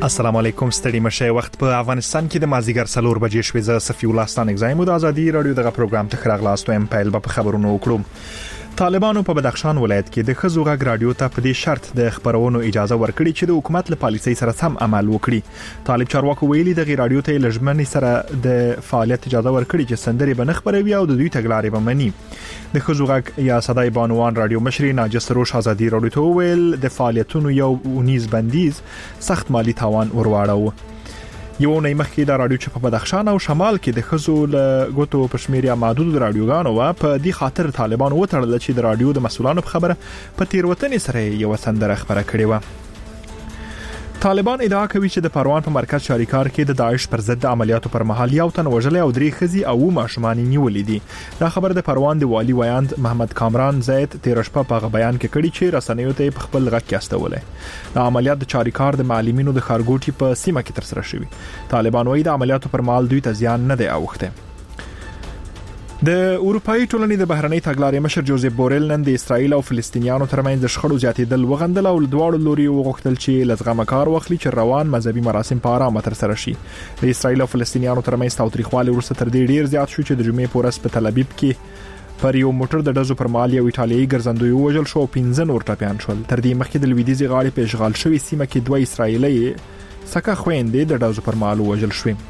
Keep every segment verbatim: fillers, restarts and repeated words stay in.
السلام علیکم ستړي مشه وخت په افغانستان کې د مازیګر څلور بجې شوې ز صفی الله ستان اگزایم د ازادي رادیو دغه پروګرام ته خراغلاستو ام پایل په خبرونو وکړو. طالبانو په بدخشان ولایت کې د خزو غږ رادیو ته په دې شرط د خبرونو اجازه ورکړي چې د حکومت له پالیسۍ سره سم عمل وکړي. طالب چارواکو ویلي د غیر رادیو ته لجمنې سره د فعالیت اجازه ورکړي چې سندري بنخ خبروي او د دوی تګلارې به مني. د خزو غږ یا صداي بانوان رادیو مشر ناجس روش ازادي رادیو ته ویل د فعالیتونو یو ونیز بندیز سخت مالی تاوان ورواړو. یو نه مخکې د رادیو چې په بدخشان او شمال کې د خزو له غوتو پښمیر محدود رادیوګانو وا په دې خاطر طالبان وټړل چې د رادیو د مسولانو په خبره په تیروتنې سره یو سندره خبره کړې و. طالبان ادعا کوي چې د پروان په مرکز شاریکار کې د داعش پر ضد عملیاتو پر مهال یو تن وژل او درې خزي او ماشومان نیولې دي. دا خبر د پروان د والی ویاند محمد کامران زید تیر شپه په بیان کې کړي چې رسنیو ته په خپل غږ کې استولې. د عملیات د شاریکار د معلمینو د خارګوټي په سیمه کې تر سره شوی. طالبان وايي د عملیاتو پر مهال دوی ته زیان نه دی اوخته. د اروپאי ټولنې د بهرنۍ تګلارې مشر جوزف بورل نن د اسرایل او فلسطینیانو ترمنځ د شخړو زیاتېدل وغندل او دواړو لوري وغوښتل چې لزغمه کار واخلي چې روان مذهبي مراسم په آرامه تر سره شي. د اسرایل او فلسطینیانو ترمنځ تاوتریخوالی وروسته تر دې ډیر زیات شو چې د جمعې په ورځ په تل ابیب کې پر یو موټر د ډزو پر مال یو ایټالیایي ګرځندوی وژل شو او پنځه نور ټپیان شول. تر دې مخکې د لویدیځي غاړې په اشغال شوی سیمه کې دوه اسرایلي سکه خويندې د ډزو پر مال وژل شوې.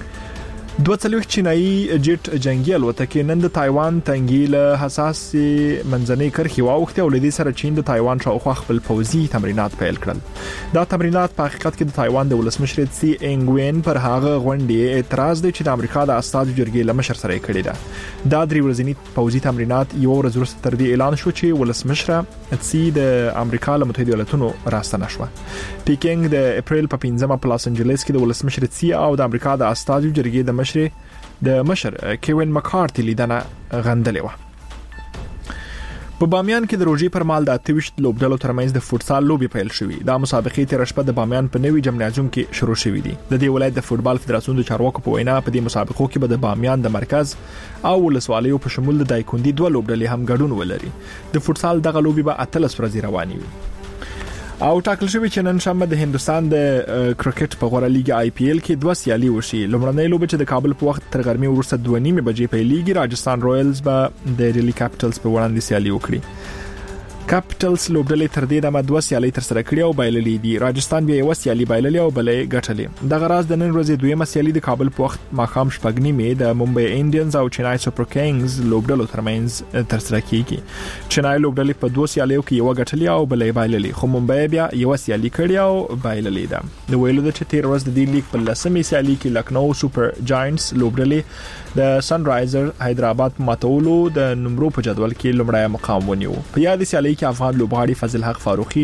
دوه څلوېښت چینایي جټ جنگي الوتکې نن د تایوان تنګي له حساس منځنۍ کرښې واوښتې او لدې سره چین د تایوان شاوخوا خپل پوځي تمرینات پیل کړل. دا تمرینات په حقیقت کې د تایوان د ولسمشر سي انګ وین پر هغه غونډې اعتراض دی چې د امریکا د استاد جرګې لمشر سره کړی ده. دا درې ورځنی پوځي تمرینات یو ورځ وروسته تر دې اعلان شو چې ولسمشر سي د امریکا له متحده ایالاتونو راستنه شو. پیکینګ د اپریل په پنځمه په لاس انجلس کې د ولسمشر سي او د امریکا د استاد جرګې د د مشر کیوین مکارتي لیدنه غندلې و. په بامیان کې د روژې پر مهال د اته ویشت لوبډلو ترمنځ د فوتسال لوبي پیل شوې. دا مسابقې تیر شپه د بامیان په نوي جمنازیوم کې شروع شوې دي. د دې ولایت د فوتبال فدراسیون د چارواکو په وینا په دې مسابقو کې به د بامیان د مرکز او ولسوالیو په شمول د دایکوندي دوه لوبډلې هم ګډون ولري. د فوتسال دغه لوبي به اتلس ورځې رواني وي. او ټاکل شوی چې نن شنبه د هندستان د کرکټ په غوړه لیګ آی پی ایل کې دوه سیالي وشي. لومړنۍ لوبه چې د کابل په وخت تر غرمې وروسته دوه نیمه بجې پیلېږي، راجستان رویلز به د ډیلی کیپټلز په وړاندې سیالي وکړي. کیپټلز لوبډلې تر دې دمه دوه سیالي تر سره کړې او بایللې دي. راجستان بیا یو سیالي بایللې او بلې ګټلې. د غراز د نن ورځې دویمه سیالي د کابل په وخت ماخام شپږ نیمه د ممبئی انډینز او چنای سپر کینګز لوبډلو ترمنځ تر سره کیږي. چنای لوبډلې په دوه سیالیو کې یو ګټلې او بلې بایللې، خو ممبئی بیا یو سیالي کړې او بایللې ده. د ویلو د چې تیر ورځ د دې لیګ په لسمه سیالي کې لکنو سپر جاینټس لوبډلې د سن رایزر حیدرآباد ماتولو د نمبرو په جدول کې لومړی مقام ونیو. په یاد سیالي کې افغان لوبغاړي فضل حق فاروقي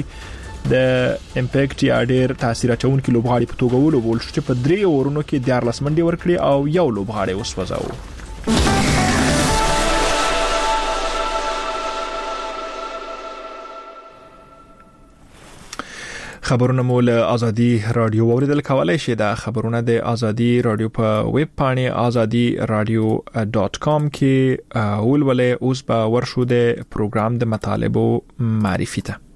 د امپیکټ یا ډیر تاثیر اچونکو لوبغاړي په توګه ولوبول شو چې په درې اورونو کې دیارلس منډي ورکړي او یو لوبغاړي وسوځاو. خبرونه مول ازادي رادیو اوریدل کولای شي. دا خبرونه د ازادي رادیو په ویب پاڼه ازادي رادیو ډاٹ کام کې ولولې. اوس به ورشو د پروګرام د مطالبو معرفي ته.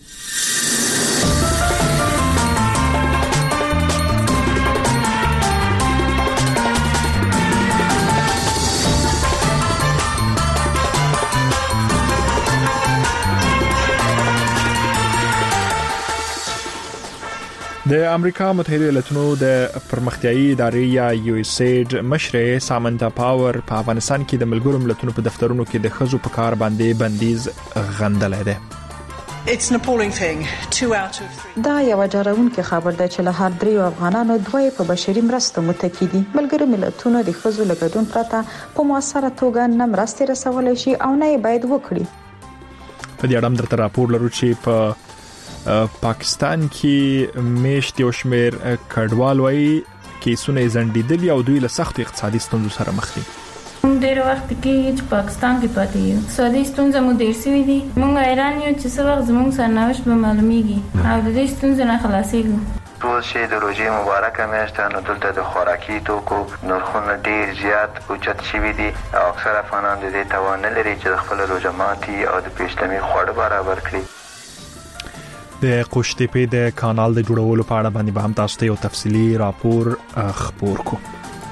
د امریکا متحده ایالاتونو د پرمختیايي ادارې یا یو اس ایډ مشر سامنتا پاور په افغانستان کې د ملګرو ملتونو په دفترونو کې د خزو په کار باندې بندیز غندلې ده. It's an appalling thing. Two out of three. دا یو ډاروونکې خبر ده چې له هر دریو افغانانو دوی په بشري مرستو متکی دي. ملګرو ملتونو د خزو لګډون پرته په موثره توګه نه مرستې رسولای شي او نه باید وکړي. په دې اړه درته راپور لرو چې په پاکستان کې میشت یو شمیر کډوال وایي کیسونه زندیدلی او دوی له سخت اقتصادي ستونزو سره مخ دي. ډېر وخت کې چې پاکستان کې پاتې یو اقتصادي ستونزې مو ډېر سوي دي. موږ حیران یو چې څه وخت زموږ سرنوشت به معلومیږي او د دې ستونزې نه خلاصېږو. ټول شي د روژې مبارکه میاشت نو دلته د خوراکي توکو نرخونه ډېر زیات اوچت شوي دي او اکثر افغانان د دې توان نه لري چې د خپل روژه ماتي او د پیشلمي خواړه برابر کړي. د قوشتېپې د کانال د جوړولو په اړه باندې به هم تاسو ته یو تفصیلی راپور خبر کو.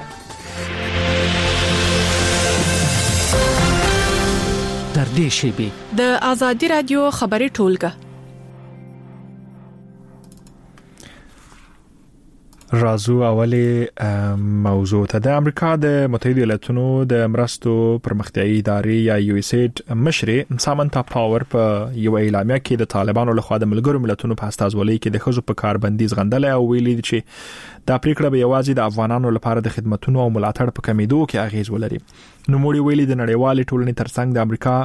در دې شیبه د آزادی رادیو خبري ټولګه رازو اولی موضوع ته د امریکا د متحده ایالاتونو د مرستو پرمختیایي ادارې یا یو اس اید مشر سامنتا پاور په یو اعلامیه کې د طالبانو لخوا د ملګرو ملتونو په استازولۍ کې د خزو په کاربندیز غندل او ویلي چې دا پریکړه به یوازې د افغانانو لپاره د خدماتو او ملاتړ په کمیدو کې اغیز ولري. نو موږ ویلي د نړیوال ټولنې ترڅنګ د امریکا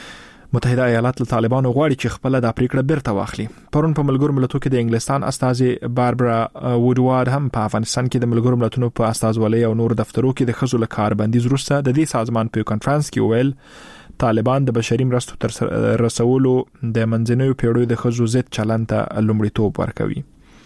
متحده ایالات له طالبانو غواړي چې خپل د پریکړه بیرته واخلي. پرون په ملګرو ملتونو کې د انګلستان استازي باربرا وودوارد هم په افغانستان کې د ملګرو ملتونو په استازولۍ او نور دفترو کې د خزو له کاربندیز وروسته د دې سازمان په کانفرنس کې ویل طالبان د بشري مرستو تر رسولو د منځنوي پیړیو د خزو ضد چلند ته لومړیتوب ورکوي.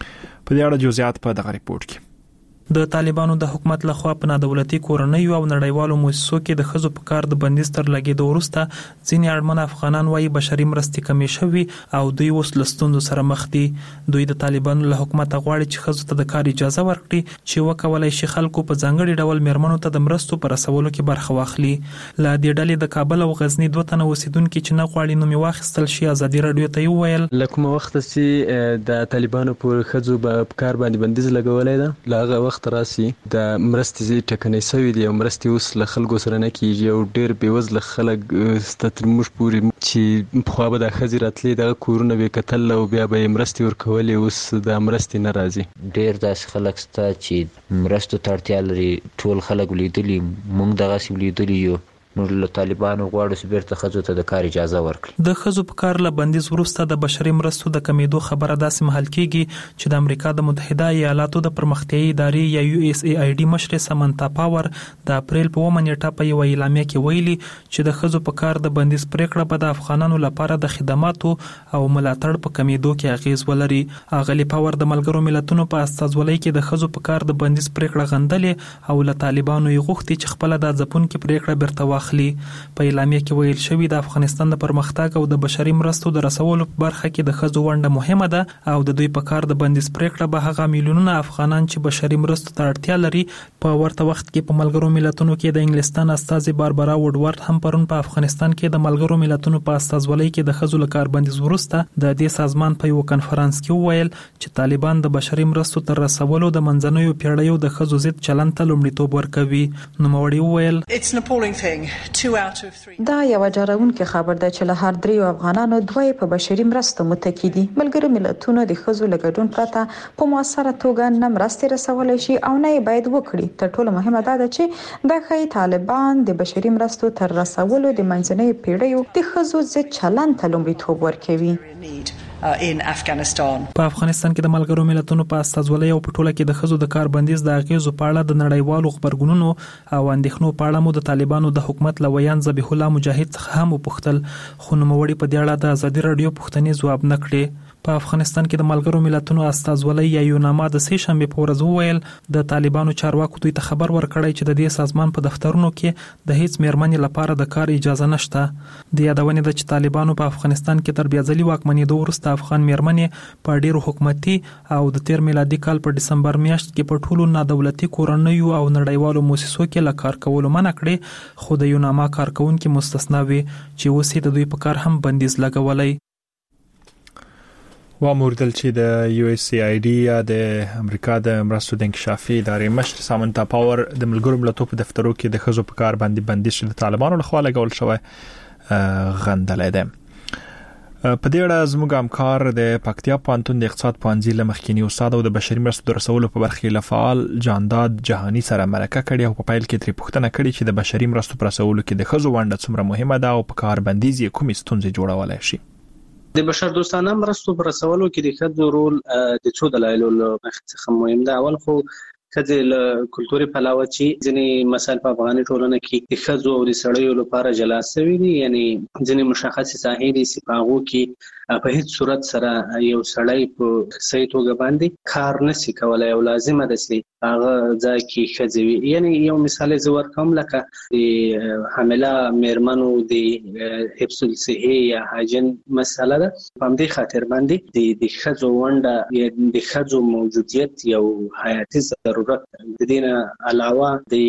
په دې اړه جزئیات په دغه ریپورت کې د طالبانو د حکومت لخوا په نادولتي کورنۍ او نړیوالو مؤسسو کې د خزو په کار د بندیز تر لګیدو وروسته ځینې اړمن افغانان وايي بشري مرستې کمې شوي او دوی اوس له ستونزو سره مخ دي. دوی د طالبانو له حکومت غواړي چې خزو ته د کار اجازه ورکړي چې وکولای شي خلکو په ځانګړي ډول میرمنو ته د مرستو پر رسولو کې برخه واخلي. لا د ډلې د کابل او غزنی دوه تنه اوسیدونکو چې نه غواړي نوم واخیستل شي ازادي رادیو ته ویل لکه وخت چې د طالبانو پر خزو په کار باندې بندیز لګولای دا لاغه وخت راسي د مرستې ټکنۍ سوي دي او مرستې اوس له خلکو سره نه کیږي او ډېر بېوزله خلک ستر موږ پورې چې خو به د خزي راتلې د کورونه به کتل او بیا به مرستې ورکولې اوس د مرستې نه راځي. ډېر داس خلک ستا چې مرستو ته اړتیا لري ټول خلک ولیدلي موږ دغه سی ولیدلي یو نو له طالبانو غواړي چې بیرته خزو ته د کار اجازه ورکړي. د خزو په کار له بندیز وروسته د بشري مرستو د کمیدو خبره داسې محل کیږي چې د امریکا د متحده ایالاتو د پرمختیایي ادارې یا یو اس ای آی ډي مشر سامنتا پاور د اپریل په اوومه نیټه په یو اعلامیه کې ویلي چې د خزو په کار د بندیز پریکړه به د افغانانو لپاره د خدماتو او ملاتړ په کمیدو کې اغیز ولري. اغلی پاور د ملګرو ملتونو په استازولۍ کې د خزو په کار د بندیز پریکړه غندلې او له طالبانو یې غوښتي چې خپل د ځپون کې پریکړه بیرته واخلي. په اعلامیه کې ویل شوی د افغانستان د پرمختګ او د بشري مرستو د رسولو په برخه کې د خزو ونډه مهمه ده او د دوی په کار د بندیز پریکړه به هغه میلیونونه افغانان چې بشري مرستو ته اړتیا لري په ورته وخت کې په ملګرو ملتونو کې د انګلستان استازي باربرا وودوارد هم پرون په افغانستان کې د ملګرو ملتونو په استازولۍ کې د خزو له کار بندیز وروسته د دې سازمان په یو کانفرنس کې ویل چې طالبان د بشري مرستو تر رسولو د منځنوي پیړیو د خزو ضد چلند ته لومړیتوب ورکوي. نو موړي ویل It's an appalling thing. دا یو ډاروونکې خبر ده چې له هر دریو افغانانو دوی په بشري مرستو متکی دي. ملګرو ملتونو د خزو له ګډون پرته په موثره توګه نه مرستې رسولای شي او نه باید وکړي. تر ټولو مهمه دا ده چې د خی طالبان د بشري مرستو تر رسولو د منځنۍ پیړیو د خزو ضد چلند ته لومړیتوب ورکوي. in Afghanistan. په افغانستان کې د ملګرو ملتونو په استازولۍ او په ټوله کې د خزو د کار بندیز د اغیزو په اړه د نړیوالو خبرګونونو او اندېښنو په اړه مو د طالبانو د حکومت لویان ذبیح الله مجاهد څخه هم وپوښتل خو نوموړي په دې اړه د ازادي رادیو پوښتنې ځواب نه کړې. په افغانستان کې د ملګرو ملتونو استازولۍ یا یوناما د سې شنبه په ورځ وویل د طالبانو چارواکو دوی ته خبر ورکړی چې د دې سازمان په دفترونو کې د هیڅ میرمنې لپاره د کار اجازه نشته. د یادونې د چې طالبانو په افغانستان کې تر بیا ځلي واکمنېدو وروسته افغان میرمنې په ډیرو حکومتي او د تیر میلادي کال په دسمبر میاشت کې په ټولو نادولتي کورنیو او نړیوالو مؤسسو کې له کار کولو منع کړې خو د یوناما کارکونکو مستثنا وي چې اوس د دوی په کار هم بندیز لګولای. واموردل چې د یو اس ای آی ډي یا د امریکا د مرستو د انکشافي ادارې مشر سامنتا پاور د ملګرو ملتونو په دفترو کې د خزو په کار باندې بندیز د طالبانو لخوا لګول شوی غندلې ده. په دې اړه زموږ همکار د پکتیا پوهنتون د اقتصاد پوهنځي له مخکینی استاد او د بشري مرستو د رسولو په برخه کې فعال جانداد جهانی سره مرکه کړې او په پیل کې ترې پوښتنه کړې چې د بشري مرستو پر رسولو کې د خزو ونډه څومره مهمه ده او په کار بندیز یې کومې ستونزې جوړولای شي. د بشر دوستانه مرستو پر رسولو کې د خځو رول د څو دلایلو څخه مهم ده. اول خو کله له کلتوري پلاوه چې ځینې مسایل په افغاني ټولنه کې د ښځو او د سړیو لپاره جلا شوي دي، یعنی ځینې مشخصې ساحې دي چې په هغو کې په هیڅ صورت سره یو سړی په صحیح توګه باندې کار نشي کولی او لازمه ده چې هغه ځای کې ښځې وي. یعنی یو مثال زه ورکوم، لکه د حامله مېرمنو د حفظ الصحې یا حاجن مسله ده. په همدې خاطر باندې د د ښځو ونډه یا د ښځو موجودیت یو حیاتي ضرورت. د دې نه علاوه د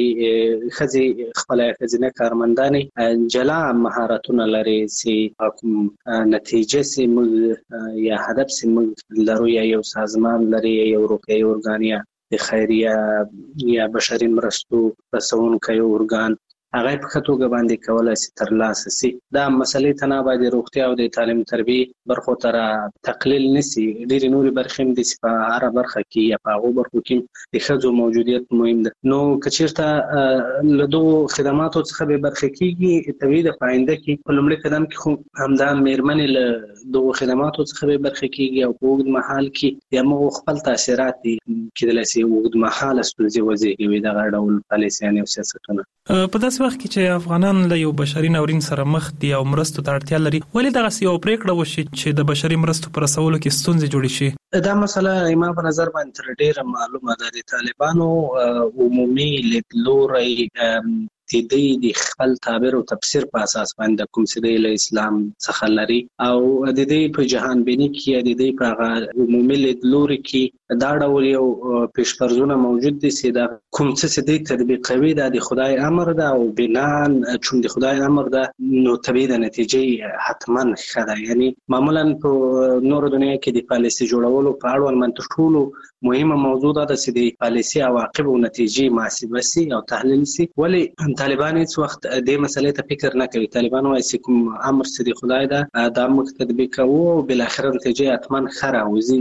ښځې خپله ښځینه کارمندانې جلا مهارتونه لري چې کوم نتیجه سي موږ یا هدف سي موږ لرو، یا یو سازمان لري، یا یو روغتیايي ارګان یا د خیریه یا بشري مرستو رسونکی ارګان، هغه په ښه توګه باندې کولی شي ترلاسه شي. دا مسلې ته نه باید د روغتیا او د تعلیم تربیې برخو ته تقلیل نشي. ډېرې نورې برخې هم دي چې په هره برخه کې یا په هغو برخو کې د ښځو موجودیت مهم ده. نو که چېرته له دغو خدماتو څخه بې برخې کېږي، طبیعي ده په آینده کې په لومړي قدم کې خو همدا مېرمنې له دغو خدماتو څخه بې برخې کېږي او په اوږد مهال کې یا موږ خپل تاثیرات دي کېدلی شي اوږد مهاله ستونزې وزېږوي دغه ډول پالیسیانې او سیاستونه. په داسې وخت کې چې افغانان له یو بشري ناورین سره مخ دي او مرستو ته اړتیا لري، ولې دغسې یو پرېکړه وشي چې د بشري مرستو په رسولو کې ستونزې جوړې شي؟ دا مسله زما په نظر باندې تر ډېره معلومه ده. د طالبانو عمومي لیدلوری د دوی د خپل تعبیر او تفسیر په اساس باندې کوم چې د اسلام څخه لري او د دوی په جهان بینی کې د دوی په عمومي لیدلوري کې دا ډول یو پیش‌فرضونه موجود دي چې دا کوم څه د تطبیقوي د خدای امر ده او بنان چون د خدای امر ده نو طبيعي د نتیجې حتما ښه ده. یعنی معمولا په نور دنیا کې د پالیسي جوړولو په اړه من ټولو مهمه موضوع ده چې د پالیسي عواقب او نتیجې محاسبه سي او تحلیل سي. ولی طالبان هیڅ وخت د مسلې ته فکر نه کوي. طالبان وايي چې کوم امر چې د خدای ده دا موږ تطبیق کوو او بل اخر نتیجه حتما خره وزي.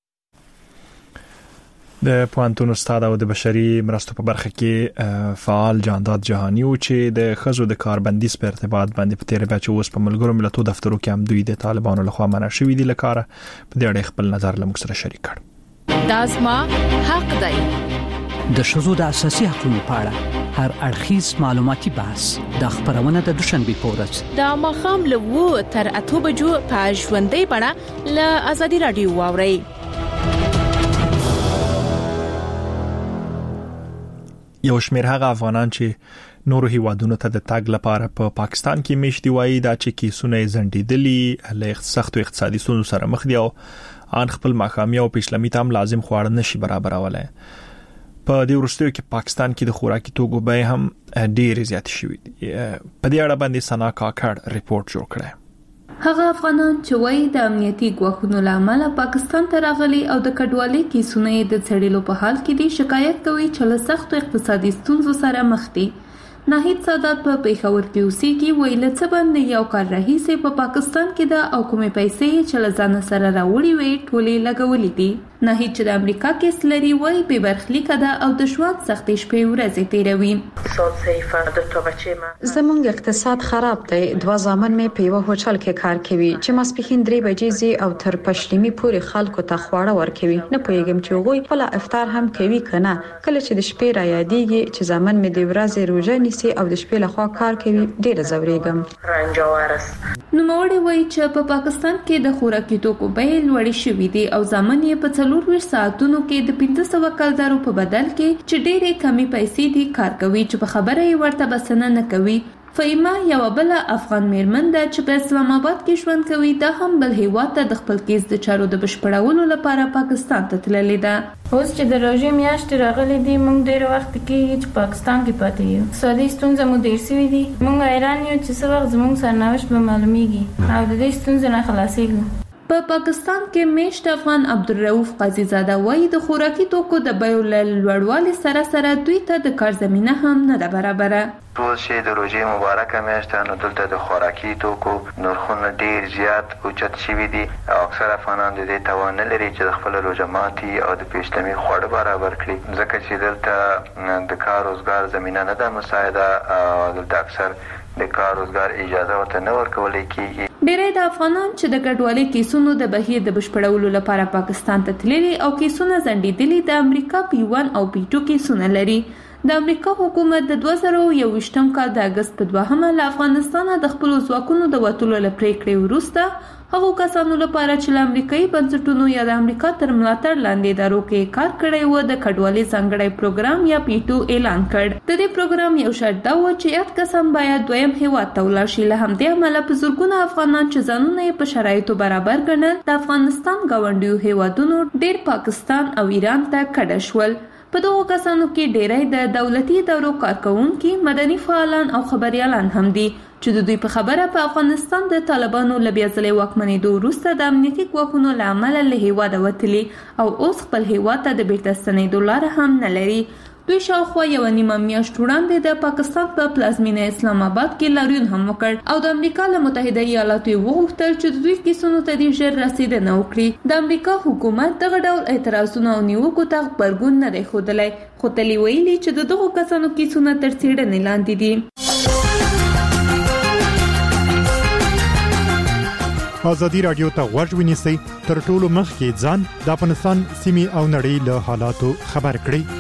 د پوهنتون استاد او د بشري مرستو په برخه کې فعال جانداد جهانی او چې د خزو د کاربندیز په ارتباط باندې په تیر بیا چې اوس په ملګرو ملتونو دفترو کې هم دوی د طالبانو لخوا منع شوی دي لکاره په دې اړه خپل نظر لمږ سره شریک کړ. دازما حق دی د شذو د اساسي حقوقو په اړه هر اړخیز معلوماتي بحث د خبرونه د دوشنبه پورز د مخام له وو تر اته بجو په ژوندۍ بڼه له ازادي رادیو واوري. یو شمېر هغه افغانان چې نورو هیوادونو ته د تاګ لپاره په پا پاکستان کې میشتي وایي دا چې کیسونه زندیدلی له سختو اقتصادي ستونزو سره مخ دي او ان خپل ماخامي او پېشلمي تام لازم خواړه نشي برابرولای. په دې ورستیو کې پاکستان کې د خوراکي توکو بیه هم ډېر زیات شوې دي. په دې اړه باندې سنا کاکړ ریپورت جوړ کړی. هغه افغانان چې وایي د امنیتي ګواښونو لامل پاکستان ته راغلي او د کډوالۍ کیسونه د څېړلو په حال کې دي شکایت کوي چې له سختو اقتصادي ستونزو سره مخ دي. ناهید سادات په پیښور کې اوسېږي، وایي له څه باندې یو کال راهیسې په پاکستان کې ده او کومې پیسې چې له ځانه سره راوړي وي ټولې لګولې دي. ناهید چې د امریکا کیس لري وایي بې برخلیکه ده او د ژوند سختې شپې ورځې تېروي. زمونږ اقتصاد خراب دی. دوه زامن مې په یوه هوټل کې کار کوي چې ماسپښین درې بجې زی او تر پښلمي پورې خلکو ته خواړه ورکوي. نه پوهیږم چې هغوی خپل افطار هم کوي کنه. کله چې د شپې را یادېږي چې زامن مې د ورځې روزه نیسي او د شپې لخوا کار کوي ډېر زورېږم. نوموړی وایي چې په پاکستان کې د خوراکي توکو بیې لوړې شوې دي او زامن یې په څلور ویشت ساعتونو کې د پنځه سوه کلدارو په بدل کې چې ډېرې کمې پیسې دي کار کوي چې په خبره یې ورته بسنه نه کوي. فایمه یو بل افغان میرمن ده چې په اسلام آباد کې ژوند کوي. دا هم بل هیواد ته د خپل کیس د چارو د بشپړولو لپاره پاکستان ته تللې ده. اوس چې د روژې میاشتې راغلي دي موږ ډېر وخت کې چې پاکستان کې پاتې یو. اقتصادي ستونزې مو ډېر سوي دي. موږ حیران یو چې څه وخت زموږ سرنوشت به معلومیږي او د دې ستونزې نه خلاصېږو. په پاکستان کې میشت افغان عبدالرؤف قاضي زاده وایي د خوراکي توکو د بیو له لوړوالي سره سره دوی ته د کار زمینه هم نه ده برابره. ټول شی د روژې مبارکه میاشت نو دلته د خوراکي توکو نرخونه ډیر زیات اوچت شوي دي او اکثر افغانان د دې توان نه لري چې د خپل روژه ماتي او د پیشلمي خواړه برابر کړي ځکه چې دلته د کار روزګار زمینه نه ده مساعده او دلته اکثر د کار روزګار اجازه ورته نه ورکول کېږي. ډېری د افغانان چې د کډوالۍ کیسونو د بهیر د بشپړولو لپاره پاکستان ته تللي او کیسونه ځنډېدلي د امریکا پی ون او پی ټو کیسونه لري. د امریکا حکومت د دوه زره یوویشتم کال د اګست په دوهمه له افغانستانه د خپلو ځواکونو د وتلو له پریکړې وروسته هغو کسانو لپاره چې له امریکایي بنسټونو یا د امریکا تر ملاتړ لاندې ادارو کې کار کړی و د کډوالۍ ځانګړی پروګرام یا پی ټو اعلان کړ. د دې پروګرام یو شرط دا و چې یاد کسان باید دویم هیواد ته ولاړ شي. له همدې امله په زرګونه افغانان چې ځانونه یې په شرایطو برابر ګڼل د افغانستان ګاونډیو هیوادونو ډېر پاکستان او ایران ته کډه شول. په دغو کسانو کې ډېری د دولتي ادارو کارکونکي، مدني فعالان او خبريالان هم دي چې د دوی په خبره په افغانستان د طالبانو له بیا ځلې واکمنېدو وروسته د امنیتي ګواښونو له امله له هیواده وتلي او اوس خپل هیواد ته د بیرته ستنېدو لاره هم نه لري. دوی شاوخوا یوه نیمه میاشت وړاندې د پاکستان په پلازمینه اسلام آباد کې لاریون هم وکړ او د امریکا له متحده ایالاتو یې وغوښتل چې د دوی کیسونو ته دې ژر رسېدنه وکړي. د امریکا حکومت دغه ډول اعتراضونه او نیوکو ته غبرګون نه دی ښودلی، خو تل یې ویلي چې د دغو کسانو کیسونه تر څېړنې لاندې دي. ازادي راډیو ته غوږ ونیسئ، تر ټولو مخکې ځان د افغانستان سیمې او نړۍ له حالاتو خبر کړئ.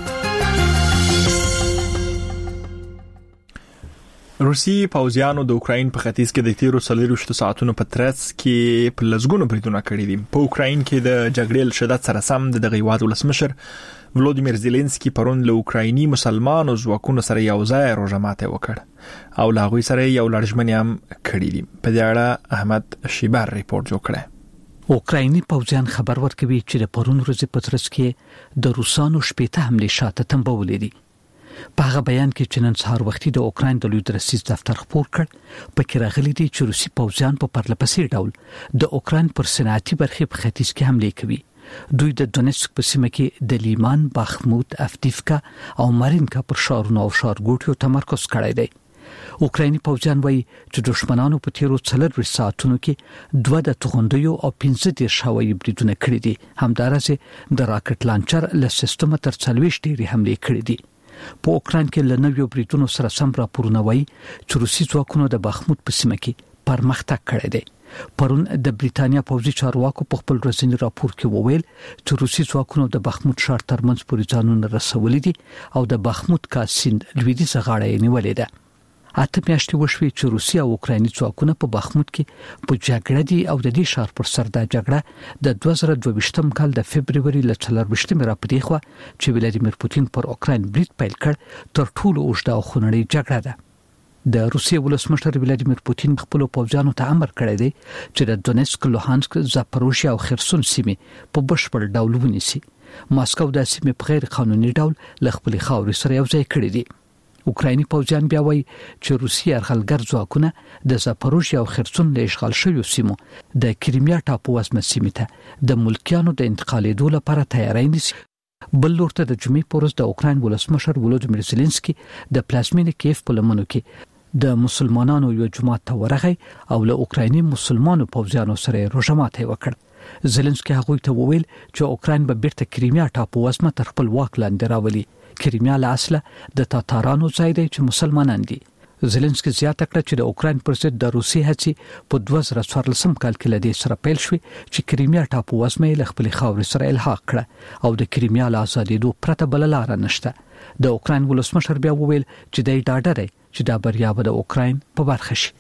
روسي پوځیانو د اوکراین په ختیځ کې د تیرو څلورویشت ساعتونو په ترڅ کې په لږونو بریدونه کړي دي. په اوکراین کې د جګړې له شدت سره سم د دغه هیواد ولسمشر ولودیمیر زيلنسکي پرون له اوکرایني مسلمانانو ځواکونو سره یو ځای روژه ماته وکړ او له هغوی سره یو لړژمنې هم کړې دي. په دې اړه احمد شیبر ریپورت جوړ کړی. اوکرایني پوځیان خبر ورکوي چې د پرون ورځې په ترڅ کې د روسانو شپېته حملې شاته تنبولې دي. په هغه بیان کې چې نن سهار وختي د اوکراین د لوی درسیز دفتر خبر کړ، پکې راغلي دي چې روسي پوځیان په پرلپسې ډول د اوکراین پر صنعتي برخې په ختیځ کې حملې کوي. دوی د دونیتسک په سیمه کې د لیمان، باخموت، افدیفکا او مارینکا پر ښارونو او ښارګوټیو تمرکز کړی دی. اوکرایني پوځیان وایي چې دښمنانو په تیرو څلورویشت ساعتونو کې دوه د توغندیو او پنځه دېرش هوایي بریدونه کړي دي. همدارسه د راکټ لانچر له سیستمه تر څلوېښت ډېرې حملې کړي دي. په اوکراین کې له نویو بریدونو سره سم راپورونه وایي چې روسي ځواکونو د باخموت په سیمه کې پرمختګ کړی دی. پرون د بریتانیا پوځي چارواکو په خپل ورځني راپور کې وویل چې روسي ځواکونو د باخموت ښار ترمنځ پورې ځانونه رسولي دي او د باخموت کاسیند لویدیځه غاړه یې نیولې ده. اته میاشتې وشوي چې روسیا او اوکرایني ځواکونه په باخموت کې په جګړه دي او د دې ښار پر سر د جګړه د دوه زره دوه ویشتم کال د فبرवरी ل څلورویشتمې راپدې خو چې ولادیمیر پوتین پر اوکراین برید پیل کړ تر ټولو اوږده او خونړۍ جګړه ده. د روسیې ولسمشر ولادیمیر پوتین خپل پوځیانو ته امر کړی دی چې د دونیتسک، لوهانسک، زاپروژیا او خرسون سیمې په بشپړ ډول ونیسي. ماسکو د سیمې په غیر قانوني ډول ل خپل خاورې سره یو ځای کړی دی. اوکرایني پوځیان بیا وایي چې روسي یرغلګر ځواکونه د زاپروژیا او خرسون له اشغال شویو سیمو د کریمیا ټاپو وزمه سیمې ته د ملکیانو د انتقالېدو لپاره تیاری نیسي. بل لورته د جمعې په ورځ د اوکراین ولسمشر ولودیمیر زيلنسکي د پلازمینې کیف په لمنو کې د مسلمانانو یو جماعت ته ورغی او له اوکرایني مسلمانانو پوځیانو سره روژه ماته وکړ. زيلنسکي هغوی ته وویل چې اوکراین به بیرته کریمیا ټاپو وزمه تر خپل واک لاندې راولي. کریمیا له اصله د تاتارانو ځای دی چې مسلمانان دي. زيلنسکي زیاته کړه چې د اوکراین پر ضد د روسي هڅې په دوه زره څوارلسم کال کې له دې سره پیل شوې چې کریمیا ټاپو وزمه له خپل خاورې سره الحاق کړه او د کریمیا له ازادېدو پرته بل لار نشته. د اوکراین ولسمشر بیا وویل چې دای ډاډه دی چې دا بریا به د اوکراین په برخه شي.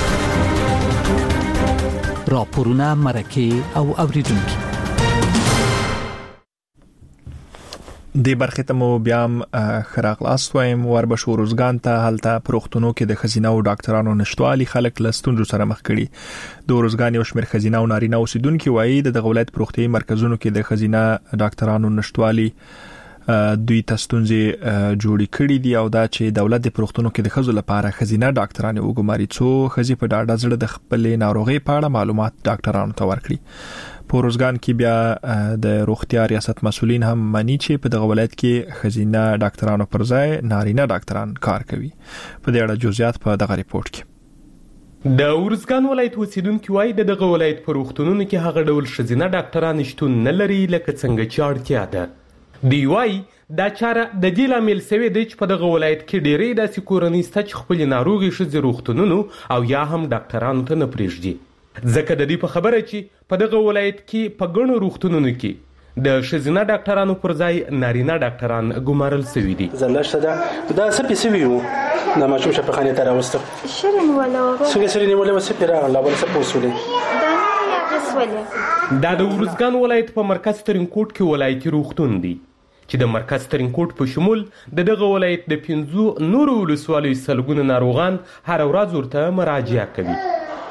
راپورونه مرکه او اوریدونکو د برخه ته مو بیا خراغلاست وایم وربشو روزګان ته هلته پروختونو کې د خزینه او ډاکټرانو نشټوالي خلک لستون سره مخ کړي. د روزګان یو شمېر خزینه او نارینه اوسیدونکو وایي د دولت پروختي مرکزونو کې د خزینه ډاکټرانو نشټوالي دوی تستونځي جوړی کړي دي او دا چې دولت د پروختونو کې د خزو لپاره خزینه ډاکټرانو وګماري څو خزي په ډاډه زړه د خپل ناروغي په اړه معلومات ډاکټرانو ته ورکړي. په روزګان کې بیا د روغتیا ریاست مسؤلین هم مانی چې په دغه ولایت کې خزینه ډاکټرانو پر ځای نارینه ډاکټران کار کوي. په دې اړه جزئیات په دغه ریپورت کې. د روزګان ولایت اوسیدونکو وايي د دغه ولایت په روغتونونو کې هغه ډول خزینه ډاکټران شتون نه لري لکه څنګه چې اړتیا ده. دی وايي دا چاره د دې لامل سوي دی چې په دغه ولایت کې ډېرې داسې کورنۍ شته چې خپل ناروغي ښځې روغتونونو او یا هم ډاکټرانو ته نه پرېږدي. ځکه د دې په خبره چې په دغه ولایت کې په ګڼو روغتونونو کې د ښځینه ډاکټرانو پر ځای نارینه ډاکټران ګمارل شوي دي. زلشته ده دا څه پیسې ویو د ماشوم شفاخانه ته راوسته شرین ولا څنګه شرین ولا وسه پیرا لا ولا څه پوسولې دا نه یا رسوله. دا د ورزګان ولایت په مرکز ترینکوټ کې ولایتي روغتون دی چې د مرکز ترینکوټ په شمول د دغه ولایت د پنځو نورو ولسوالیو سلګونه ناروغان هر ورځ ورته مراجعه کوي.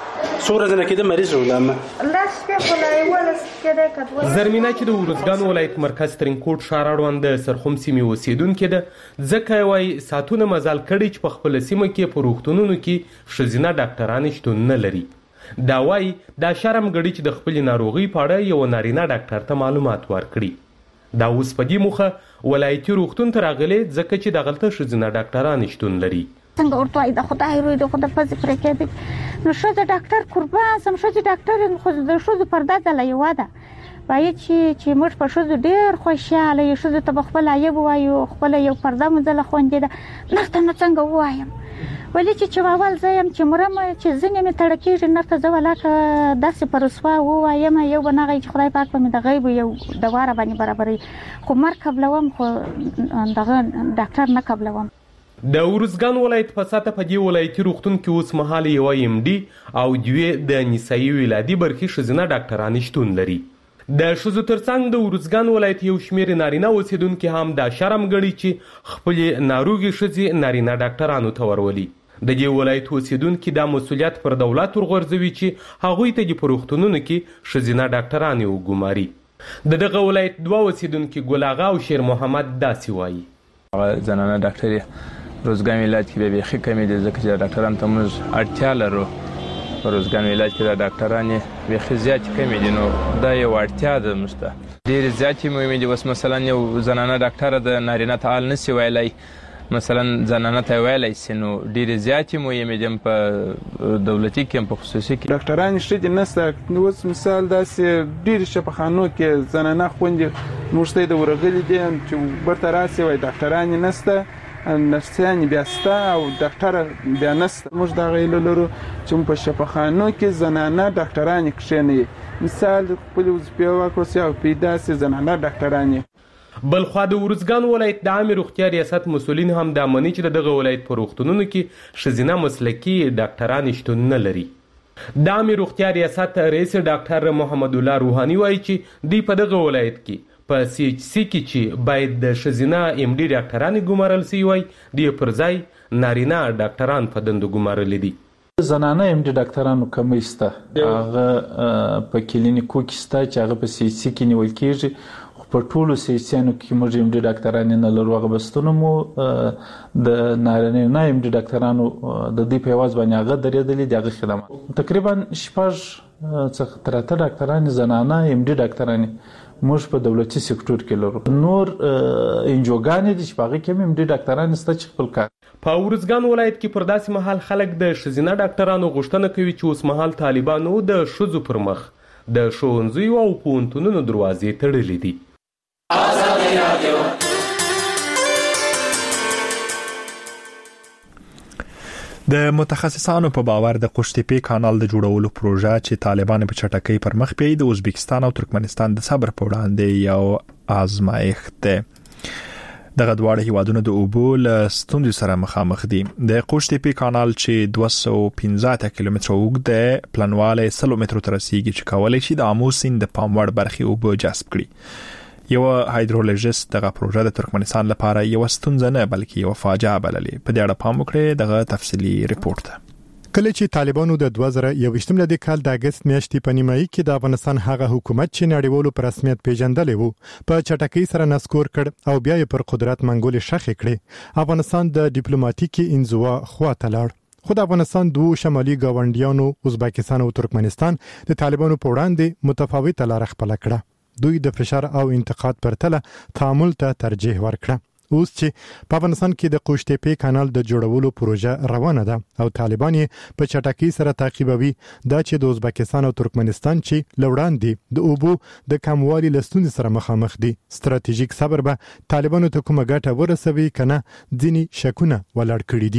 څومره ځنه کې د مریض ولامه لاس په خلای ولا کېده کډو زرمینه چې د ورزګان ولایت مرکز ترینکوټ ښار اړوند د سرخوم سیمې اوسیدونکو ده ځکه وایي ساتونه مزال کړي چې په خپل سیمه کې په روغتونونو کې ښځینه ډاکټران شتون نه لري. دا وایي دا شرم ګړي چې د خپل ناروغي په اړه یو نارینه ډاکټر ته معلومات ورکړي. دا اوس په دې موخه ولایتي روغتون ته راغلي ځکه چې دغلته ښځینه ډاکټران شتون لري. څنګه ورته د خدای روی د خدای په ذکر کې دي نو شو د ډاکټر قربان سم شو د ډاکټر خو د شو د پرده د لایو ده وایي چې چې موږ په شو ډېر خوشاله یو شو د خپل عیب وایو خپل یو پرده مزله خوندې ده نرته نه څنګه وایم ولې چې چې اول زم چې مرم چې ځنې می تړکیږي نرته زه ولاکه داسې پرسوا وایم یو بنغه چې خدای پاک په می د غیب یو د واره باندې برابرې خو مر قبلوم خو دغه ډاکټر نه قبلوم. د ورزګان ولایت په ساته په دې ولایتي روغتون کې اوس مهال یو ایم ډي او دوی د نسایي ولادي برخې ښځینه ډاکټران شتون لري. د ښځو ترڅنګ د ورزګان ولایت یو شمېر نارینه اوسیدونکي هم دا شرم ګڼي چې خپلې ناروغې ښځې نارینه ډاکټرانو ته ورولي. د دې ولایت اوسیدونکي دا مسؤلیت پر دولت ورغورځوي چې هغوی ته د په روغتونونو کې ښځینه ډاکټران وګماري. د دغه ولایت دوه اوسیدونکي ګل اغا او شیر محمد داسې وایي. زنانه ډاکټري روزګان ولایت کې به بیخي کمی دي ځکه چې ډاکټرانو ته موږ اړتیا لرو. په روزګان ولایت کې د ډاکټرانې بیخي زیات کمی دي نو دا یو اړتیا ده موږ ته ډېرې زیاتې مهمې دي. اوس مثلا یو زنانه ډاکټره د نارینه ته حال نشي ویلی مثلا زنانه ته ویلی سي نو ډېرې زیاتې مهمې دي په دولتي کې هم په خصوصي کې. ډاکټران شته نسته اوس مثال داسې ډېر شفاخانو کې زنانه خوندې موږ ته د ورغلي دي چې برته راسي وای ډاکټران نسته نرسیان بیا سته او ډاکټر بیا نسته. موږ دا غیله لرو چې په شفاخانو کې زنانه ډاکټران کښېنوي مثال خپل وظیفې وکړي او پیدا سي زنانه ډاکټران. بلخوا د ورزګان ولایت د عامه روغتیا ریاست مسؤلین هم دا مني چې دغه ولایت په روغتونونو کې ښځینه مسلکي ډاکټران شتون نه لري. د عامه روغتیا ریاست رئیس ډاکټر محمد الله روحاني وایي چې دوی په دغه ولایت کې په سی ایچ سی کې چې باید د ښځینه ایم ډي ډاکټران ګمارل شوي وای دوی پر ځای نارینه ډاکټران په دندو ګمارلي دي. زنانه ایم ډي ډاکټرانو کمی شته هغه په کلینیکو کې شته چې هغه په سی ایچ سی کې نیول کېږي خو په ټولو سی ایچ سیانو کې موږ ایم ډي ډاکټران نه لرو. هغه بستونه مو د نارینه ایم ډي ډاکټرانو د دې په اواز باندې هغه درېدلي دي. هغه خدمات تقریبا شپږ څخه تر اته ډاکټران زنانه ایم ډي ډاکټران موږ په دولتي سکتور کې لرو. نور انجوګان دي چې هغه کې ایم ډي ډاکټران ست چې خپل کار. په ورزګان ولایت کې پر داسې مهال خلک د ښځینه ډاکټرانو غوښتنه کوي چې اوس مهال طالبانو د ښځو پر مخ د ښوونځیو او پوهنتونونو دروازې تړلې دي. د متخصصانو په باور د قوشتېپې کانال د جوړولو پروژه چې طالبان په چټکۍ پر مخ بیاي د ازبکستان او ترکمنستان د صبر په وړاندې یو آزمایښت ده. دغه دواړه هیوادونه د اوبو له ستونزې سره مخامخ دي. د قوشتېپې کانال چې دوه سوه او پنځه کیلومتره اوږد دی پلنوالی سلو مترو ته رسیږي چې کولی شي د آمو سیند د پام وړ برخې اوبه جذب کړي. یو هایدرولوژیست دغه پروژه د ترکمنستان لپاره یو ستونزه نه بلکې یو فاجعه بللې. په دې اړه پام وکړئ دغه تفصیلی ریپورت ته. کله چې طالبانو د دوه زره یوویشتم لدې کال د اگست میاشتې په نیمایي کې د افغانستان هغه حکومت چې نړیوالو په رسمیت پیژندلې وو په چټکۍ سره نسکور کړ او بیا یې پر قدرت منګولې شخې کړې افغانستان د ډیپلوماټیکي انزوا خواته لاړ. خو د افغانستان دوه شمالي ګاونډیانو ازبکستان او ترکمنستان د طالبانو په وړاندې متفاوته لار خپل کړه. دوی د فشار او انتقاد پرتله تعامل ته ترجیح ورکړه. اوس چې په افغانستان کې د قوشتېپې کانال د جوړولو پروژه روانه ده او طالبان یې په چټکۍ سره تعقیبوي دا چې د ازبکستان او ترکمنستان چې لوړاندې د اوبو د کموالي لستون سره مخامخ دي ستراتیژیک صبر به طالبانو ته کومه ګټه ورسوي کنه ځینی شکونه ولاړ کړی دي.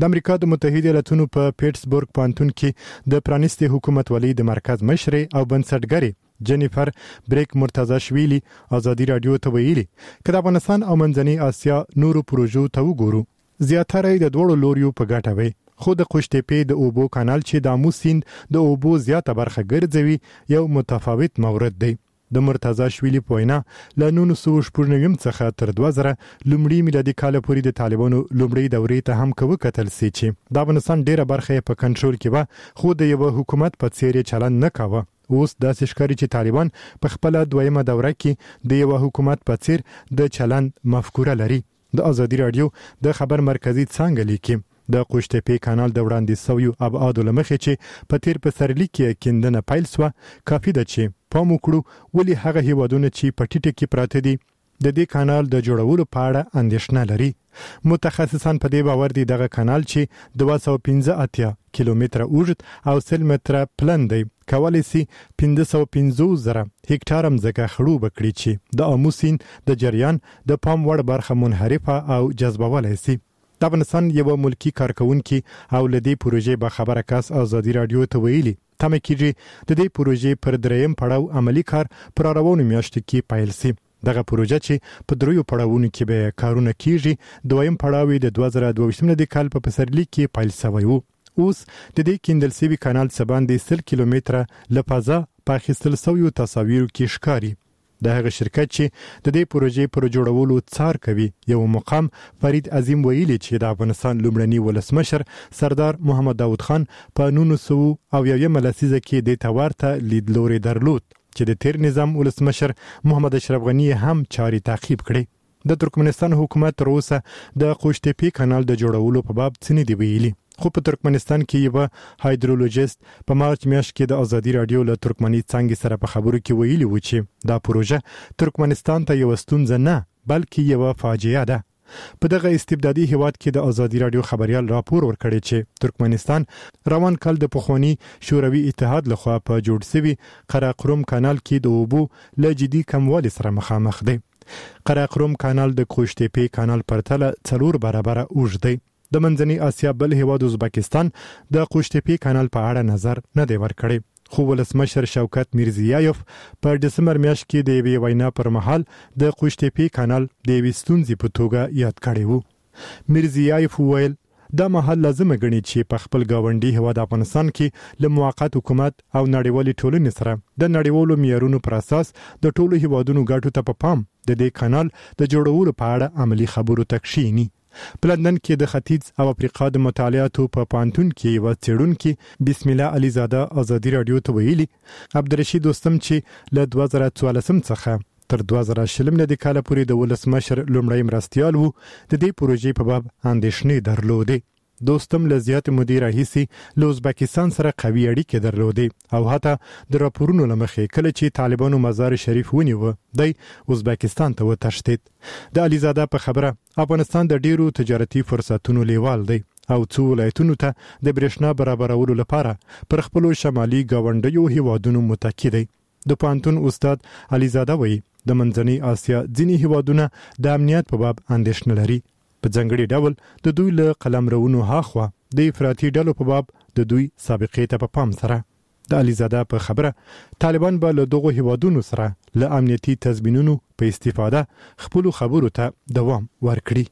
د امریکا د متحده ایالاتونو په پیټسبورګ پوهنتون کې د پرانیستي حکومتولۍ د مرکز مشر او بنسټګر جنیفر بریک مرتضی ازادي رادیو ته ویلي چې د افغانستان او منځنۍ اسیا نورو پروژو ته وګورو زیاتره د دوړو لوریو په ګټه وي خو د قوشتېپې د اوبو کانال چې د امو سیند د اوبو زیاته برخه ګرځوي یو متفاوت مورد دی د مرتضی شویلی په وینا له نولس سوه شپږ نوي څخه تر دوه زره لومړي میلادي کال پورې د طالبانو لومړي دورې ته هم کوي کتل سي چې د افغانستان ډیره برخه په کنټرول کې و خو د یو حکومت په څیر چلند نه کاوه اوس داسې ښکاري چې طالبان په خپل دویمه دوره کې د یو حکومت په څیر د چلند مفکوره لري د ازادي رادیو د خبر مرکزی څنګه لیکي د قوشتېپې کانال د وړاندې سویو ابعاد لمخې چې په تیر پسرلي کې کیندنه پیل سو کافي ده چې پام وکړو ولې هغه هیوادونه چې په ټیټه کې پراته دي د دې کانال د جوړولو په اړه اندېښنه لري متخصصان په دې باور دي دغه کانال چې دوه سوه پنځه اتیا کیلومتره اوږد او سل متره پلن دی کولای شي پنځه سوه پنځوس زره هکټار مځکه خړوب کړي چې د امو سیند د جریان د پام وړ برخه منحرفه او جذبولای شي د افغانستان یو ملکی کارکونکي او لدی پروژې به خبره کاس ازادي رادیو ته ویلي تمه کیږي د دې پروژې پر دریم پړاو عملی کار پر روانو میاشتو کې پیل شي دغه پروژه چې په دریو پړاوونو کې به کارونه کیږي دویم پړاو د دوه زره دوه ویشت کال په پسرلي کې پیل شوی وو اوس د دې کیندل سوي کانال سباندې سل کیلومتره لپازا په خستل سویو تصاویرو کې ښکاری د هغه شرکت چې د دې پروژې پر جوړولو څار کوي یو مقام فرید عظیم ویلي چې د افغانستان لومړنی ولسمشر سردار محمد داود خان په نولس سوه او یو لسیزه کې د تورته لیدلوري درلود چې د تیر نظام ولسمشر محمد اشرف غنی هم چاري تعقیب کړي د ترکمنستان حکومت تر اوسه د قوشتېپې کانال د جوړولو په باب څه نه دی ویلي خو په ترکمنستان کې یو هایدرولوژیست په مارچ میاشت کې د ازادي رادیو له ترکمني څنګه سره په خبرو کې ویلي و چې دا پروژه ترکمنستان ته یو ستونزه نه بلکې یو فاجعه ده په دغه استبدادي هیواد کې د ازادي رادیو خبريال راپور ورکړی چې ترکمنستان روان کال د پخوانی شوروي اتحاد لخوا په جوړ شوی قراقرم کانال کې د اوبو له جدي کموالي سره مخامخ دی قراقرم کانال د قوشتېپې کانال پرتله څلور برابره اوږد دی د منځنۍ اسیا بل هیواد ازبکستان د قوشتېپې کانال په اړه نظر نه دی ورکړی خو ولسمشر شوکت میرزیایف په دسمبر میاشت کې د یوې وینا پر مهال د قوشتېپې کانال د یوې ستونزې په توګه یاد کړی وو میرزیایف وویل دا مهال لازم غني چې په خپل گاونډي هیواد افغانستان کې له موقت حکومت او نړیوالې ټولنې سره د نړیوالو معیارونو پر اساس د ټولو هیوادونو ګټو ته په پام د دې کانال د جوړولو په اړه عملی خبرو تکشینی په لندن کې د ختیځ او افریقا د مطالعاتو په پانتون کې یو څېړونکي بسم الله علي زاده ازادي رادیو ته ویلي عبدالرشید دوستم چې له دوه زره څوارلس څخه تر دوه زره شل د کال پورې د ولسمشر لومړی مرستيال وو د دې پروژې په باب اندېښنې درلودې دوستم له زیات مدیر راهیسي له ازبکستان سره قوي اړیکې درلودې او حتی د راپورونو لمخې کله چې طالبانو مزار شریف ونیو د ازبکستان ته وتښتید د علیزاده په خبره افغانستان د ډیرو تجارتي فرصتونو لیوال دی او څو ولایتونو ته د برېښنا برابرولو لپاره پر خپل شمالي گاونډیو هیوادونو متکی دی د پانتون استاد علیزاده وایي د منځنۍ اسیا ځینې هیوادونه د امنیت په باب اندېښنه لري په ځنګړي ډول د دوی له قلمرونو هاخوا د افراطي ډلو په باب د دوی سابقې ته په پام سره د علیزاده په خبره طالبان به له دغو هیوادونو سره له امنیتي تضمینونو په استفاده خپل خبرو ته دوام ورکړي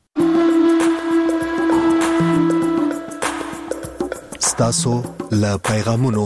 ستاسو له پیغامونو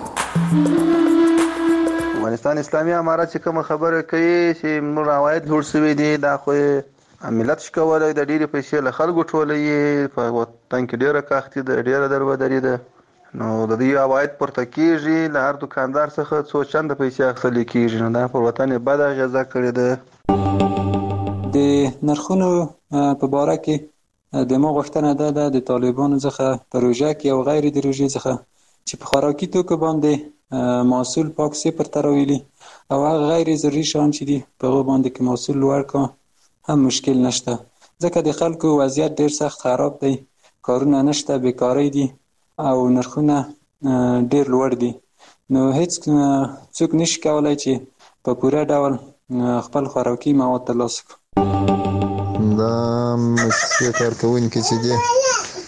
افغانستان اسلامي امارات چې کوم خبره کوي چې موږ روایت جوړ شوی دی دا خو ملت شکولای د ډیره پیسې له خلکو ټولې په وطن کې ډیره کاختي ده ډیره درودري ده نو د دې عواید پورته کیږي له هر دکاندار څخه څو چنده پیسې اخیستل کیږي نو دا په وطن بد اغیزه کړې ده د نرخونو په باره کې د ما غوښتنه ده د د طالبانو څخه پروژه کې او غیر د روژې څخه چې په خوراکي توکو باندې محصول پاک صفر ته راولي او هغه غیر ضروري شیان چې دي په هغو باندې کې محصول لوړ کړه هم مشکل نشته ځکه د خلکو وضعیت ډیر سخت خراب دی کارونه نشته بیکاری دي او نرخونه ډیر لوړ دي نو هیڅ څوک نشي کولای چې په پوره ډول خپل خوراکي مواد ترلاسه کړي دا مشکل کارکونکي چې دي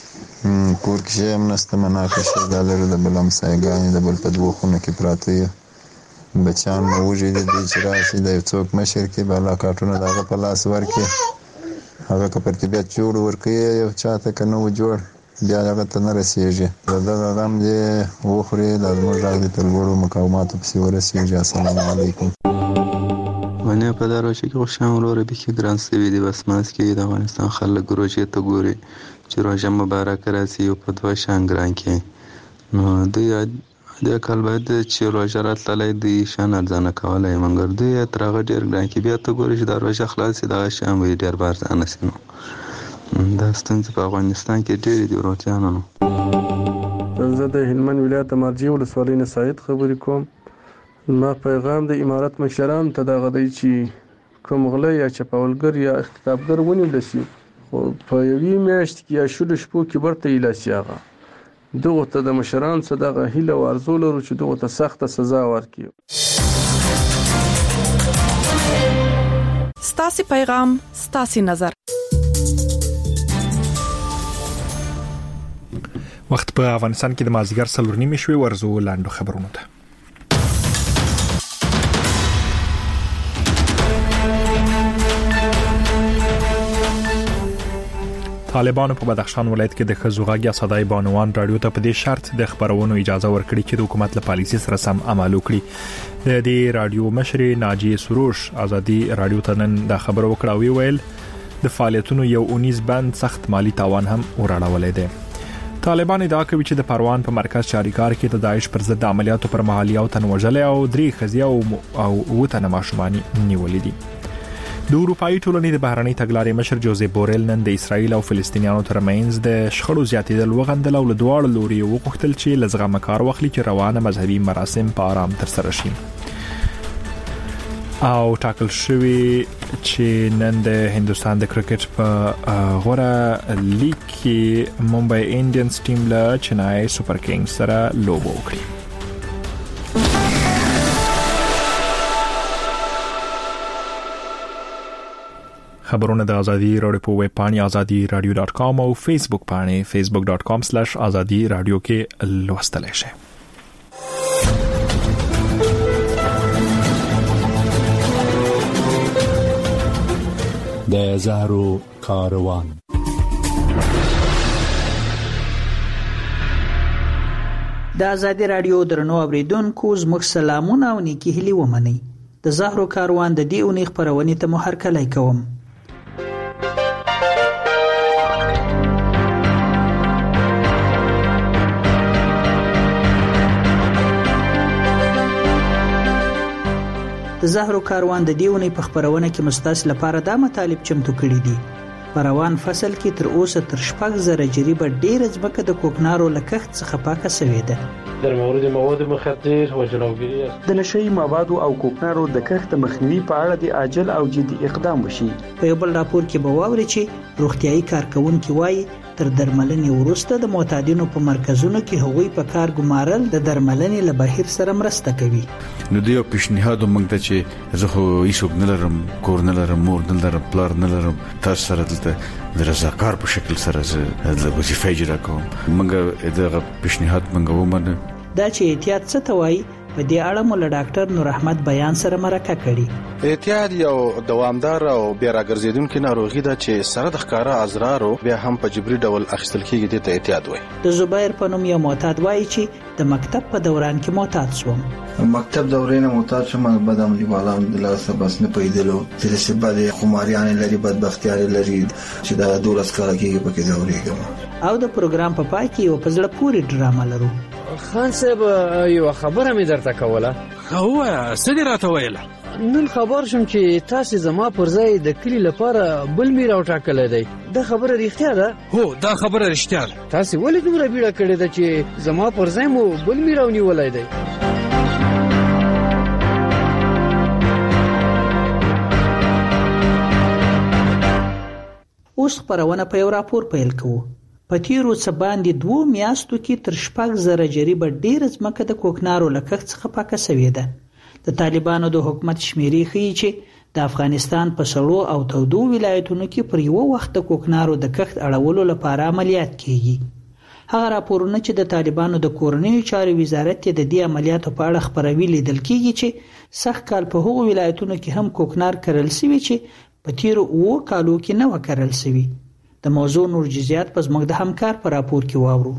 کور کې هم نسته مناقشه د لري د بلم سایګانی د بل په دوه خونه کې پراته بچان مو وجې د چې راشي د څوک مشر کې بالا کارټونه دغه په لاس ورکې هغه که پر طبیعت جوړ ورکې یو چاته که نه و جوړ بیا هغه ته نه رسېږي د دغه غم دې وخورې دا زموږ غږ دې تر لوړو مقاماتو پسې ورسېږي. السلام علیکم. ونه په دا روشه کې خوشحال وروره بیخي ګران سوي دي بس ماس کې د افغانستان خلک روژې ته ګوري چې روژه مبارک راسي او په دوه شان ګران کې نو دوی د کال باید چې روژه راتللی دوی شان ارزانه کولی مګر دوی تر هغه ډېر ګران کې بیا ته ګورې چې دا روژه خلاص شي دغه شیان به یې ډېر به ارزانه شي. نو دا ستونزې په افغانستان کې ډېرې دي ورورتیانو. نو زه د هلمند ولایت مارجې ولسوالۍ نه سعید خبرې کوم. ما پیغام د امارت مشرانو ته دغه دی چې کوم غله یا چپاولګر یا اختطافګر ونیول شي خو په یوې میاشت کې یا شلو شپو کې برته ایله شي هغه دغه ته د مشرانو څخه دغه هیله او ارزو لرو چې دغه ته سخته سزا ورکړي. ستاسو پیغام ستاسو نظر. وخت په افغانستان کې د مازیګر څلور نیمې شوې ورزو لاندو خبرونه ده. طالبانو په بدخشان ولایت کې د ښځو غږ یا صداي بانوان رادیو ته په دې شرط د خبرونو اجازه ورکړي چې د حکومت له پالیسي سره سم عمل وکړي. د دې رادیو مشر ناجیه سروش ازادي رادیو ته نن د خبرو وکړه او ویل د فعالیتونو یو اونیز بند سخت مالی تاوان هم وراړولې ده. طالبان ادعا کوي چې د پروان په مرکز چاریکار کې د داعش پر ضد عملیاتو پر مهال یو تن وژل او درې ښځې او وته ماشومان نیولې دي. د اروپאי ټولنې د بهرنۍ تګلارې مشر جوزيف بورل نن د اسرایل او فلسطینیانو ترمنځ د شخړو زیاتېدل وغندل او له دواړو لوري وغوښتل چې لزغه کار واخلي چې روانه مذهبي مراسم په آرام ترسره شي. او ټاکل شوی چې نن د هندستان د کرکټ په غوړه لیګ کې ممبئی انډینز ټیم له چنای سپر کینګز سره لوبه وکړي. خبرونه د ازادي رادیو په ویب پاڼې ازادي رادیو ډاټ کام او فیسبوک پاڼې فیسبوک ډاټ کام سلیش ازادي رادیو کې لوستلی شئ. د زهرو کاروان. د ازادي رادیو درنو اوریدونکو زموږ سلامونه او نیکی هیلې ومنئ. د زهرو کاروان د دې اونۍ خبرونې ته مو هرکلی کوم. د زهرو کاروان د دیونی په خبرونه کې مستاس لپاره دا مطالب چمتو کړی دي. په روان فصل کې تر اوسه تر شپږ زره جریبه ډیر ځمکه د کوکنارو لکښت څخه پاکه شوې ده. در مورد مواد مخدر و جلوگیری است. د نشئی موادو او کوکنارو د کښت مخنیوي په اړه د عاجل او جدي اقدام وشي. په یو بل راپور کې به واوري چې روغتيایي کارکونکي وایي تر درملنې وروسته د معتادینو په مرکزونو کې هغوی په کار ګمارل د درملنې له بهیر سره مرسته کوي. نو دیو پیشنهاد مونږ ته چې زه خو هیڅوک نه لرم، کور نه لرم، مور نه لرم، پلار نه لرم، تاسو سره دلته د رضاکار په شکل سره زه د وظیفه اجرا کوم. مونږ دغه پیشنهاد مونږ ومنه. دا چې احتیاط څه ته وایي په دې اړه مو له ډاکټر نور احمد بیان سره مرکه کړي. احتیاط یو دوامدار او بیا راګرځیدونکو ناروغي ده چې سره د ښکارا ازرارو بیا هم په جبري ډول اخیستل کیږي. د احتیاط وایي. د زبیر په نوم یو معتاد وایي چې د مکتب په دوران کې معتاد شوم. مکتب دورې نه معتاد شوم، بدم دیوالام د لاسه بس نه پیدلو چې سبا د خماریان لري، بدبختیان لري چې دا دولس کال کې پکې ځوريږم. او د پروګرام په پای کې یو پزړه پوری ډرامه لرو. خان صاحب یو خبره مې درته کوله. هو څه دی راته ویل؟ نن خبر شوم چې تاسو زما پر ځای د کلی لپاره بل میر او ټاکل دی. دا خبره رښتیا ده؟ هو دا خبره رښتیا ده. تاسو ولې دومره بیړه کړې ده چې زما پر ځای مو بل میر او نیولای دی؟ اوس خبرونه په یو راپور پیل کوو. په تیرو څه باندې دوه میاشتو کې تر شپږ زره جریبه ډیر ځمکه د کوکنارو لکښت څخه پاکه شوې ده. د طالبانو د حکومت شمیرې ښیي چې د افغانستان په سړو او تودو ولایتونو کې پر یو وخت د کوکنارو د کښت اړولو لپاره عملیات کیږي. هغه راپورونه چې د طالبانو د کورنیو چارو وزارت د دې عملیاتو په اړه خبروي لیدل کیږي چې سخت کال په هغو ولایتونو کې هم کوکنار کرل شوی چې په تیرو اوو کالو کې نه وکړل شوی. د موضوع نور جزئیات په زموږ د همکار په راپور کې واورو.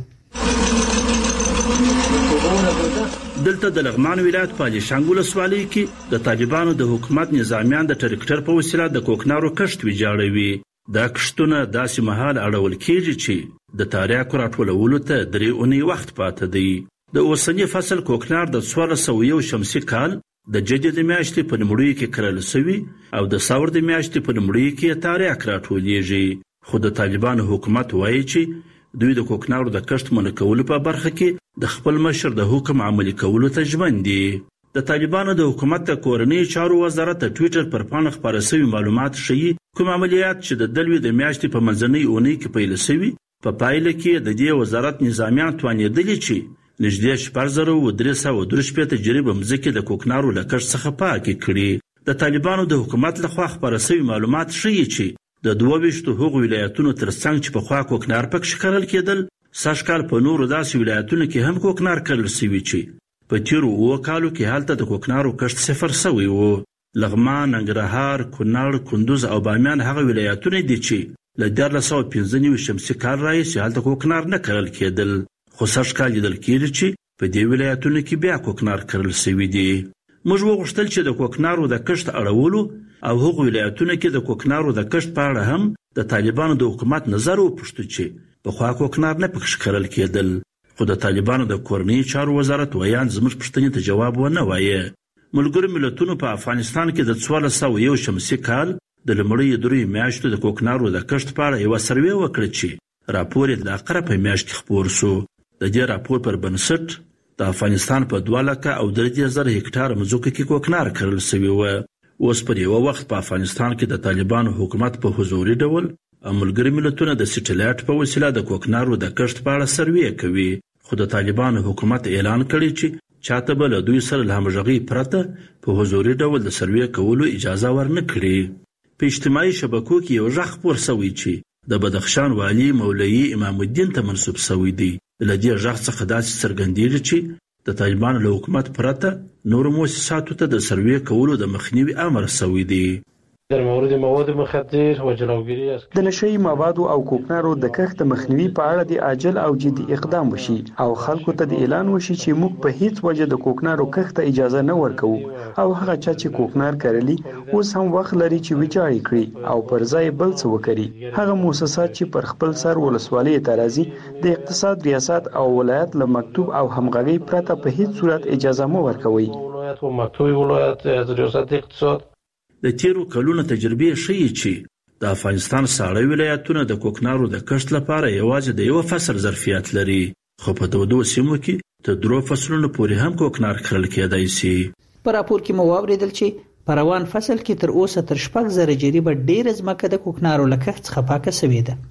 دلته د لغمان ولایت په الیشنګ ولسوالۍ کې د طالبانو د حکومت نظامیان د ټریکټر په وسیله د کوکنارو کښت ویجاړوي. دا کښتونه داسې مهال اړول کېږي چې د تاریاکو راټولولو ته درې اونۍ وخت پاته دی. د اوسني فصل کوکنار د څوارلس سوه یو شمسي کال د جدي د میاشتې په لومړیو کې کرل شوي او د ثور د میاشتې په لومړیو کې تاریاک راټولیږي. خو د طالبانو حکومت وایي چې دوی د کوکنارو د کښت منع کولو په برخه کې د خپل مشر د حکم عملي کولو ته ژمن دي. د طالبانو د حکومت د کورنیو چارو وزارت د ټویټر پر پاڼه خپاره شوي معلومات ښیي کوم عملیات چې د دلوي د میاشتې په منځنۍ اونۍ کې پیل شوي په پایله کې د دې وزارت نظامیان توانېدلي چې نږدې شپږ زره و درې سوه درې شپېته جریبه مځکې د کوکنارو له کښت څخه پاکې کړي. د طالبانو د حکومت لخوا خپاره شوي معلومات ښیي چې د دوه ویشتو هغو ولایتونو ترڅنګ چې پخوا کوکنار پکښې کرل کېدل سږ کال په نورو داسې ولایتونو کې هم کوکنار کرل شوي چې په تیرو اووه کالو کې هلته د کوکنارو کښت صفر شوی و. لغمان، ننګرهار، کونړ، کندوز او بامیان هغه ولایتونه دي چې له دیارلس سوه پنځه نوي شمسي کال راهیسې هلته کوکنار نه کرل کېدل. خو سږ کال لیدل کېږي چې په دې ولایتونو کې بیا کوکنار کرل شوي دي. موږ وغوښتل چې د کوکنارو د کښت اړولو او هغو ولایتونو کې د کوکنارو د کښت په اړه هم د طالبانو د حکومت نظر وپوښتو چې پخوا کوکنار نه پکښې کرل کېدل. خو د طالبانو د کورنیو چارو وزارت ویان زموږ پوښتنې ته جواب ونه وایه. ملګرو ملتونو په افغانستان کې د څوارلس سوه یو شمسي کال د لومړیو دریو میاشتو د کوکنارو د کښت په اړه یوه سروې وکړه چې راپور یې د اقره په میاشت کې خپور شو. د دې راپور پر بنسټ د افغانستان په دوه لکه او درې زره هکټاره مځکو کې کوکنار کرل شوي وه. اوس پر یوه وخت په افغانستان کې د طالبانو حکومت په حضوري ډول او ملګري ملتونه د سټلایټ په وسیله د کوکنارو د کښت په اړه سروې کوي. خو د طالبانو حکومت اعلان کړی چې چاته به له دوی سره له همغږۍ پرته په حضوري ډول د سروې کولو اجازه ورنه کړي. په اجتماعي شبکو کې یو غږ خپور شوی چې د بدخشان والي مولوي امام الدین ته منسوب شوی دی. له دې غږ څخه داسې څرګندېږي چې د طالبانو له حکومت پرته نورو مؤسساتو ته د سروې کولو د مخنیوي امر شوی دی. در مورد مواد مخدر و جلوگیری از د نشئی موادو او کوکنارو د کښت مخنیوي په اړه د عاجل او جدي اقدام وشي او خلکو ته د اعلان وشي چې موږ په هیڅ وجه د کوکنارو کښت ته اجازه نه ورکوو او هغه چا چې کوکنار کرلی اوس هم وخت لري چې ویجاړ کړي او پر ځای بل څه وکړي. هغه مؤسسات چې پر خپل سر ولسوالۍ ته راځي د اقتصاد ریاست او ولایت له مکتوب او همغږۍ پرته په هیڅ صورت اجازه مه ورکوي. ولایت و مکتوب ولایت از ریاست اقتصاد د تیرو کلونو تجربې ښیي چې د افغانستان ساړه ولایتونه د کوکنارو د کښت لپاره یوازې د یو فصل ظرفیت لري. خو په دو دو سیمو کې تر درو فصلونو پورې هم کوکنار کرل کېدای شي. په راپور کې مو واورېدل چې په روان فصل کې تر اوسه تر شپږ زره جریبه ډېره ځمکه د کوکنارو له کښت څخه پاکه شوې ده.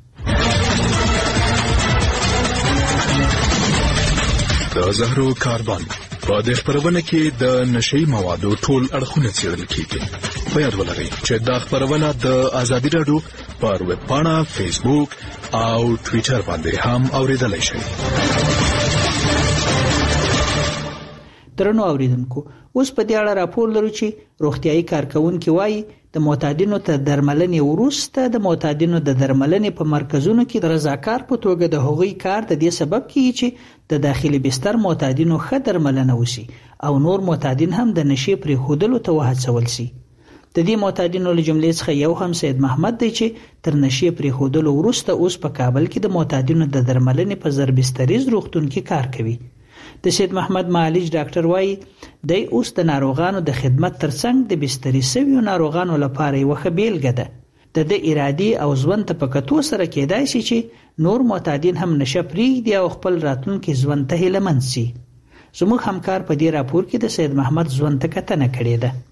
د زهرو کاربن په دې خبرونه کې د نشئی موادو ټول اړخونه څېړل کیږي. په یاد ولرئ چې دا خبرونه د ازادي راډیو پر ویب پاڼه، فیسبوک او ټویټر باندې هم اوریدلای شئ. درنو اوریدونکو، اوس په دې اړه راپور لرو چې روغتیايي کارکونکي وایي د معتادینو ته درملنې وروسته د معتادینو د درملنې په مرکزونو کې د رضاکار په توګه د هغوی کار د دې سبب کیږي چې د داخلي بستر معتادینو ښه درملنه وشي او نور معتادین هم د نشې پرېښودلو ته وهڅول شي. د دې معتادینو له جملې څخه یو هم سید محمد دی چې تر نشې پرېښودلو وروسته اوس په کابل کې د معتادینو د درملنې په زربستریز روغتون کې کار کوي. د سید محمد معالج ډاکټر وایي دی اوس د ناروغانو د خدمت ترڅنګ د بستري شویو ناروغانو لپاره یوه ښه بیلګه ده. د دې ارادي او ژوند ته په کتو سره کېدای شي چې نور معتادین هم نشه پرېږدي او خپل راتلونکي ژوند ته هیلهمند شي. زموږ همکار په دې راپور کې د سید محمد ژوند ته کتنه کړې ده.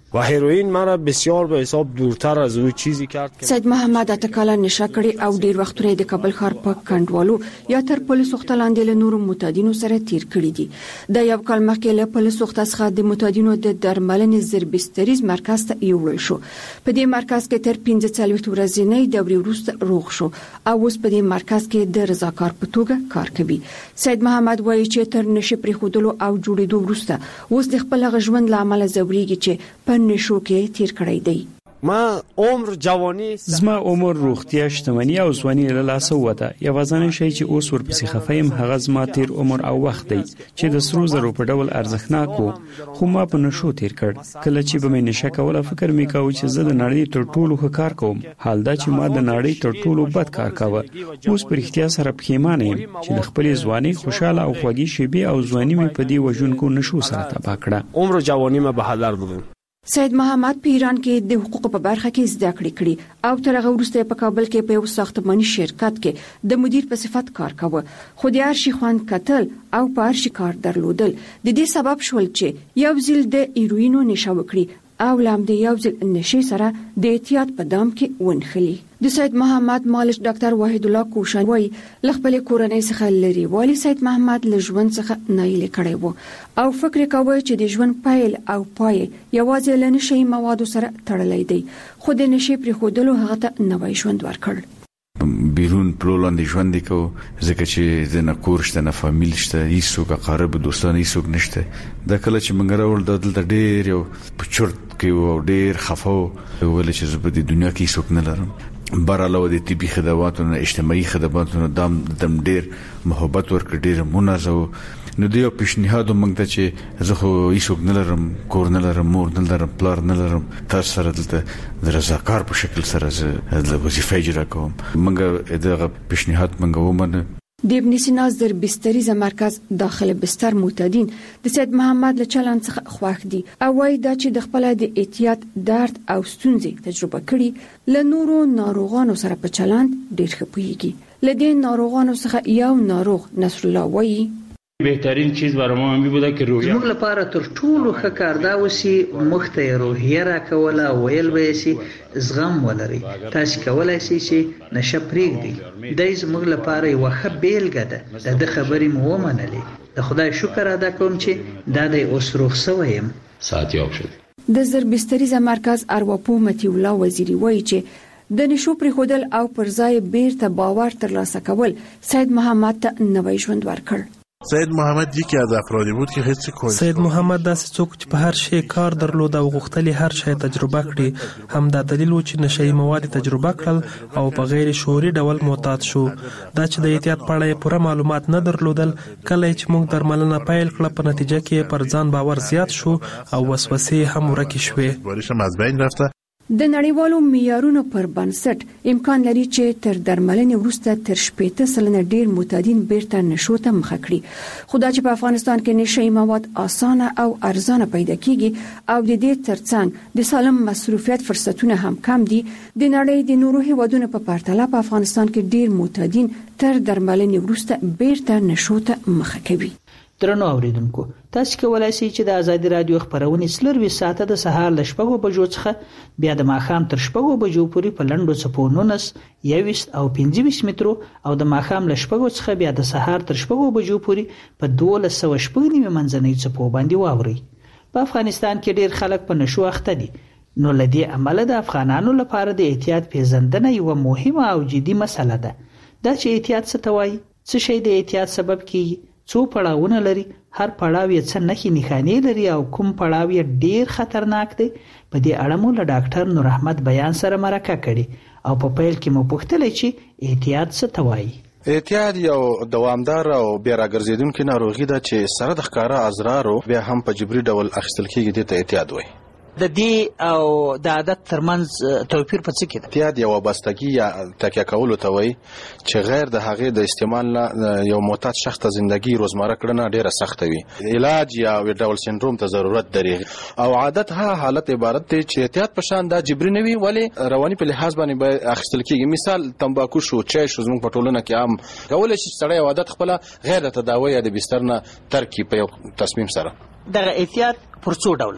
و هیروئین مرا بسیار به حساب دورتر از او چیزی کرد که سید محمد اتکاله نشه کړي او ډیر وختونه د کابل ښار په کنډوالو یا تر پولیسو ختلاندې له نورو متادینو سره تیر کړي دي. د یو کال مخکې له پولیسو څخه د متادینو د درملنې زربستریز مرکز ته یوړل شو. په دې مرکز کې تر پنځه څلوېښت ورځې دورې وروسته روغ شو او اوس په دې مرکز کې د رضاکار په توګه کار کوي. سید محمد وایي چې تر نشه پریښودلو او جوړېدو وروسته اوس د خپل ژوند لامل زوريږي چې په نشو کې تیر کړی دی. ما عمر جوانی زما عمر روغتیا شتمنی او ځواني له لاسه وته. یوازینی شی چې اوس ورپسې خفایم هغه زما تیر عمر او وخت دی چې د سرو زرو په ډول ارزښتناک وو، خو ما په نشو تیر کړ. کله چې به مې نشه کوله فکر مې کاوه چې زه د نړۍ تر ټولو ښه کار کوم، حال دا چې ما د نړۍ تر ټولو بد کار کاوه. اوس په اړتیا سره پښیمانه یم چې د خپل ځواني خوشاله او خوږی شیبې او ځواني مې په دې وژونکو نشو سره تباه کړه. عمر جوانی ما به هدر بودم. سید محمد په ایران کې د حقوقو په برخه کې زده کړې کړې او تر هغه وروسته په کابل کې په یو ساختماني شرکت کې د مدیر په صفت کار کاوه. خو د هر شي خوند کتل او په هر شي کار درلودل د دې سبب شول چې یو ځل د هیروینو نشه وکړي او لام د یو ځل نشي سره د احتیاط په دام کې ونخلي. د سید محمد مالش ډاکټر وحید الله کوشان وایي ل خپل کورنۍ څخه لري والی سید محمد له ژوند څخه نایل کړي وو او فکر کوي چې د ژوند پایل او پای یوازې له نشي موادو سره تړلې دی، خو د نشي پر خودلو هغه ته نوې ژوند ورکړ. بیرون پلولاندې ژوند کو ځکه چې د نکور شته نه فامیل شته هیڅوک قرب دوستان هیڅوک نشته. د کله چې منګ راول د دلته ډېر یو پچورت کې و ډېر خفو ول چې زه په دې دنیا کې هیڅوک نه لرم. براله د طبي خدماتونو اجتماعي خدماتونو دم دم ډېر محبت ورکړ، ډېر منازو. نو دیو پیشنهاد مونږ ته چې زه خو هیڅوک نه لرم، کور نه لرم، مور نه لرم، پلار نه لرم، تاسو سره دلته د رضاکار په شکل سره زه د وظیفه اجرا کوم. مونږ دغه پیشنهاد مونږ ومنه. د ابن سینا زربستریز مرکز داخل بستر معتادین د سید محمد له چلند څخه خوښ دي او وايي دا چې د خپل د احتیاط درد او ستونزې تجربه کړي له نورو ناروغانو سره په چلند ډېر ښه پوهیږي. له دې ناروغانو څخه یو ناروغ نصر الله وایي بهترین چیز برای ما می بوده که روحیه زموږ لپاره تر ټولو ښه کار دا وسی مخته روحیه راکوله ویل به سي زغم ولري. تاسو کولای شئ چې نشه پرېږدئ. د زموږ لپاره یو ښه بیلګه ده. د خبرې مو ومنلې. د خدای شکر ادا کوم چې دا د اوس روغ سویم. ساعتیاب شد. د زربستریز مرکز ارواپو متی الله وزیری وایي چې د نشو پرېښودل او پر ځای بیرته باور ترلاسه کول سید محمد ته نوې ژوند ورکړ. سید محمد یکی از افرادی بود که هیڅ کوم سید محمد داسې څوک چې په هر شی کار درلود او غوښتل هر شی تجربه کړي. هم دا دلیل و چې نشئی مواد تجربه کړل او په غیر شعوري ډول معتاد شو. دا چې د احتیاط په اړه پوره معلومات نه درلودل، کله چې موږ درملنه پیل کړه په نتیجه کې پر ځان باور زیات شو او وسوسې هم ورکې شوې. باریشم از بین رفته. د نړیوالو معیارونو پر بنسټ امکان لري چې تر درملنې وروسته تر شپږ سلنه ډیر معتادین بیرته نشو ته مخه کړي. خو دا چې په افغانستان کې نشئی مواد اسانه او ارزانه پیدا کیږي او د دې ترڅنګ د سالم مصروفیت فرصتونه هم کم دي، د نړۍ د نورو هیوادونو په پرتله په افغانستان کې ډیر معتادین تر درملنې وروسته بیرته نشو ته مخه کوي. درنو اوریدونکو، تاسو کولای شئ چې د ازادي رادیو خبرونه څلور ساعته د سهار ل شپږو بجو څخه بیا د ماښام تر شپږو بجو پورې په لنډو څپو نونس یويست او پنځه مترو او د ماښام ل شپږو څخه بیا د سهار تر شپږو بجو پورې په دوه سوه شپږ نیمه منځنۍ څپو باندې واوري. په افغانستان کې ډیر خلک په نشو اخته دي، نو لدی عمل د افغانانو لپاره د احتیاط پیژندنه یو مهمه او جدي مسله ده. دا چې احتیاط څه توای، څه شی د احتیاط سبب کیږي، څو پړاوونه لري، هر پړاو یې څه نښې نښانې لري او کوم پړاو یې ډیر خطرناک دی. په دې اړه مو له ډاکټر نور احمد بیان سره مرکه کړي او په پیل کې مو پوښتلې چې احتیاط څه ته وایي. احتیاط یو دوامدار او بیا راګرځېدونکې ناروغي ده چې سره د ښکاره ازرارو بیا هم په جبري ډول اخیستل کېږي. دې ته احتیاط وایي. د دې او د عادت ترمنځ توپیر په څه کې ده؟ احتیاط یو وابستګي یا تکیه کولو ته وایي چې غیر د هغې د استعمال نه یو معتاد شخص ته زندگی روزمره کړنه ډیره سخته وي. علاج یا ډول سندروم ته ضرورت لري او عادت ها حالت عبارت دی چې احتیاط په شان دا جبري نه وي، ولې رواني په لحاظ باندې به اخیستل کېږي. مثال تمباکو شو، چای شو، زموږ په ټولنه کې عام کولی شي سړی یو عادت خپله غیر د تداوی یا د بستر نه ترک کړي په یو تصمیم سره. دغه احتیاط پر څو ډوله ده؟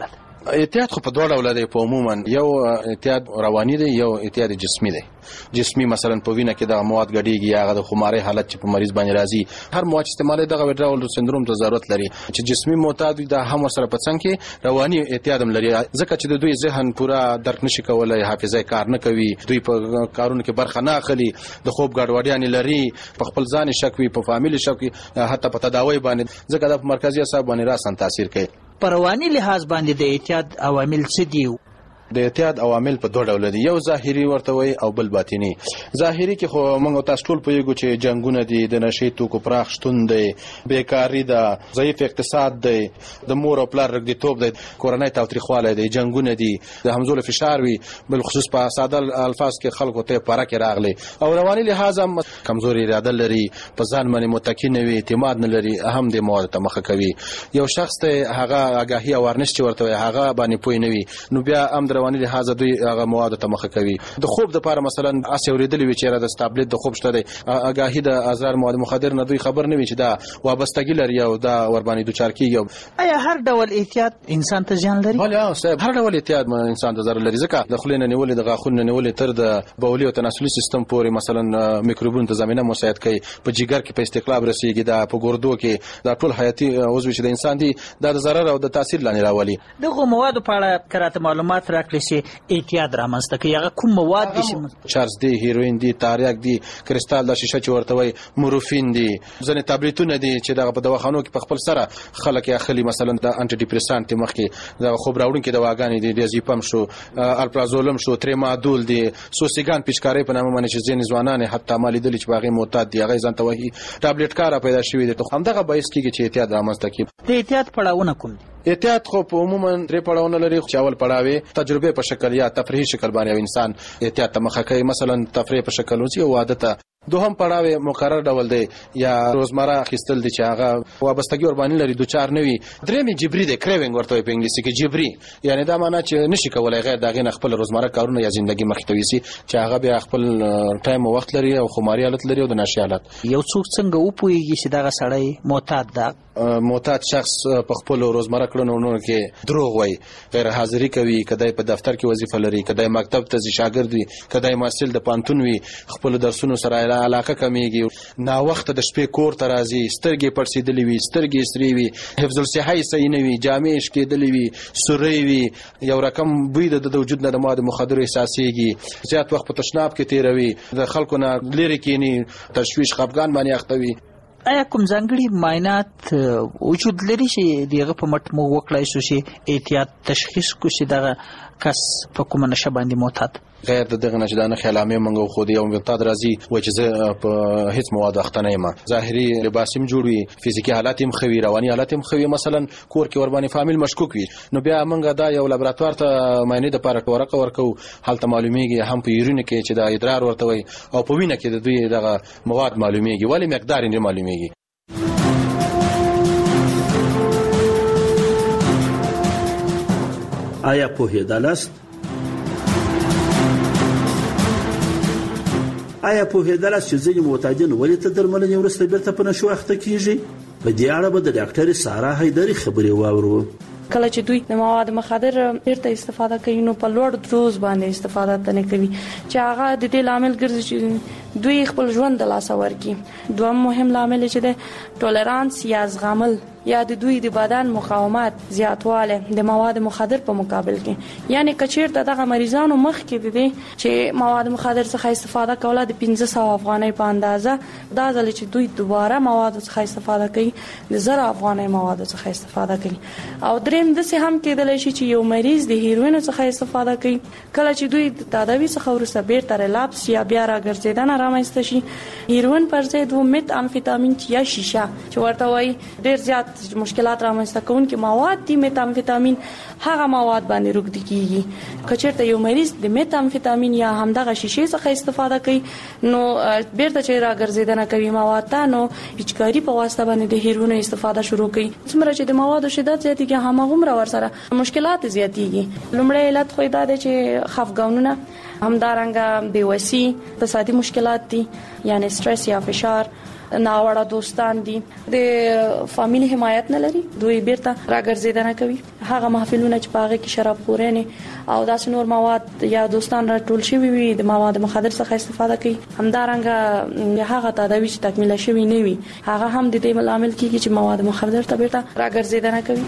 اعتیاد خو په دوه ډوله دی. په عموما یو اعتیاد رواني دی، یو اعتیاد جسمي دی. جسمي مثلا په وینه کې د مواد ګډيږي، هغه د خماري حالت چې په مریض باندې راځي، هر مواد استعمالي دغه وډراول سندروم ته ضرورت لري. چې جسمي معتاد وي دا هم سره په څنګ کې رواني اعتیاد هم لري، ځکه چې د دوی ذهن پورا درک نشي کولای، حافظه کار نه کوي، دوی په کارونو کې برخه نه اخلي، د خوب ګډوډیان لري، په خپل ځان شک وي، په فامیل شک وي، حتی په تداوی باندې، ځکه د مرکزي اعصاب باندې راسن تاثیر کوي. په رواني لحاظ باندې د اعتیاد عوامل څه دي؟ د اعتیاد عوامل په دوه ډول دي، یو ظاهري ورته وي او بل باطینی. ظاهري کې خو موږ تاسو ټول پوهیږو چې جنگونه دي، د نشي توکو پراخ شتون دی، بیکاری ده، ضعیف اقتصاد دی، د مور او پلار رګدیتوب دی، کورنۍ تاوتریخوالی دی، جنگونه دي، د همزول فشار وي، بل خصوص په ساده الفاظ کې خلکو ته پاره کې راغلي. او رواني لحاظ هم کمزوري اراده لري، په ځان باندې متکی نه وي، اعتماد نه لري، هم د مواد ته مخه کوي. یو شخص ته هغه آگاهی او ورنش چې ورته وي هغه باندې پوي نه وي، نو بیا هم رواني لحاظ دوی هغه مواد ته مخه کوي. د خوب د لپاره مثلا اس اوریدلې وی چې را د سټابلیټ د خوب شته دی، آگاهی د اضرار مواد مخدر نه دوی خبر نه وي چې دا وابستګي لري او دا ور باندې دوچار کیږي. آیا هر ډول احتیاط انسان ته ځان لري؟ بله صاحب، هر ډول احتیاط انسان ته ضرر لري، ځکه د خلینو نیولې د غاښونو نیولې تر د بولي او تناسلي سیستم پورې مثلا میکروبونو ته زمينه مساعد کوي، په جګر کې په استقلاب رسیږي، دا په ګردو کې دا ټول حیاتي عضو چې د انسان دي دا د ضرر او د تاثیر لاندې راولي. دغه مواد په اړه کراته معلومات راکړئ چې احتیاط رامنځته کوي. هغه کوم مواد دي؟ چارج دی، هیروین دی، تاریک دی، کریستال د شیشه چې ورته وي، مورفین دی، ځنې ټابلیټونه دي چې دغه په دواخانو کې په خپل سره خلک اخلي، مثلا د انټي ډیپریسانت مخکې د خوب راوړونکي دواګانې دي، ډیازیپم شو، الپرازولم شو، تریمادول دی، سوسیګان پیچکاري په نامه باندې چې ځینې ځوانان حتی مالي دي چې باغې معتاد دي، هغه ځان ته وایي ټابلیټ کار پیدا شوی دی. هم دغه باعث کیږي چې احتیاط رامنځته کیږي. د احتیاط پړاوونه کوم دي؟ احتیاط خو په عموما درې پړاوونه لري، چې اول پړاو تجربه په شکل یا تفریحي شکل باندې انسان احتیاط ته مخه کوي، مثلا تفریح په شکل وځي او عادت. دوهم پړاو مقرر ډول دی یا روزمره اخیستل دي چې هغه وابستګي ور باندې لري، دوچار نه وي. درېمې جبري دی، کریوینګ ورته په انګلیسي کې جبري، یعنی دا معنی چې نشي کولای غیر دغه خپل روزمره کارونه یا ژوندۍ مخ ته وسی چې هغه به خپل ټایم او وخت لري او خماري حالت لري او د نشي حالت. یو څوک څنګه وپويږي چې دغه سړی معتاد ده؟ معتاد شخص په خپل روزمره کړنو کې دروغ وایي، غیر حاضری کوي، کدی په دفتر کې وظیفه لري، کدی مکتب ته ځي شاګرد وي، کدی محصل د پانتون وي، خپل درسونو سره علاقه کمیږي، نا وخت د شپې کور ته راځي، سترګې پړسېدلې وي، سترګې سرې وي، حفظ الصحه صحیح نه وي، جامې شکېدلې وي، سورې وي، یو رقم بوی د وجود نه د مواد مخدر احساسيږي، زیات وخت په تشناب کې تیروي، د خلکو نه لري کینی، تشویش خپګان باندې اخته. آیا کوم ځانګړي معاینات وجود لري چې دغه په مټ مو وکړای شو چې احتیاط تشخیص کو چې دغه کس په کومه نشه باندې معتاد؟ غیر د دغه نشه دانه خیالامه منغو خو دی او معتاد راځي و چې زه په هیڅ مواد اخته نه یم، ظاهري لباسیم جوړوي، فزیکی حالات هم خوي، رواني حالات هم خوي، مثلا کور کې ور باندې فامیل مشکوک وي، نو بیا موږ دا یو لابراتوار ته معاینه د پاره ورقه ورکو، هلته معلومیږي هم په یورین کې چې دا ادرار ورته وي او په وینه کې د دوی دغه مواد معلومیږي، ولی مقدار یې معلومیږي. آیا پوهېدلاست؟ آیا پوهېدلاست چې ځینې معتادین ولې تر درملنې وروسته بیرته په نشو اخته کیږي؟ په دې اړه به د ډاکټر سارا حیدري خبرې واورو. کله چې دوی د مواد مخدر بیرته استفاده کوي نو په لوړ دوز باندې استفاده نه کوي چې هغه د دې لامل ګرځي چې دوی خپل ژوند د لاسه ورکړي. دویم مهم لامل چې د ټولرانس یا زغمل یا د دوی د بدن مقاومت زیاتواله د مواد مخدر په مقابل کې، یعنی کچیرته دغه مریضانو مخ کې دي چې مواد مخدر څخه استفاده کوله د پنځه سوه افغانۍ په اندازه، دا ځل چې دوی دوباره مواد څخه استفاده کوي د زر افغانۍ مواد څخه استفاده کوي. او دریم د څه هم کېدلی شي چې یو مریض د هیروین څخه استفاده کوي، کله چې دوی د تداوی څخه وروسته بیرته ریلاپس یا بیا راګرځیدنه رامنځته شي، هیروین پر ضد و مت امفیتامین یا شیشه چې ورته وایي ډیر زیات مشکلات رامنځته کوونکي مواد دي، مت امفیتامین هغه مواد باندې روږدي کیږي. کچیرته یو مریض د مت امفیتامین یا همدغه شیشه څخه استفاده کوي نو بیرته چې راګرځیدنه کوي مواد ته، نو پیچکاری په واسطه باندې د هیروین استفاده شروع کوي. څومره چې د موادو شدت زیاتیږي همغومره ورسره مشکلات زیاتیږي. لومړی علت خو دا دی چې خفګانونه، همدارنګه بېوسي، اقتصادي مشکلات دي، یعنی استرس یا فشار، ناوړه دوستان دي د فامیلی حمایت نه لري دوی بیرته راګرځیدنه کوي هغه محفلونه چې پاغه کې شراب خورنه او داس نور مواد یا دوستان راټول شوی وي د مواد مخدر څخه استفاده کوي همدارنګه هغه تداوی چې تکمیل شوی نه وي هغه هم د دې عامل کیږي چې مواد مخدر ته بیرته راګرځیدنه کوي.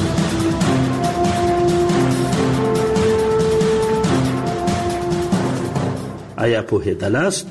آیا په هدلاست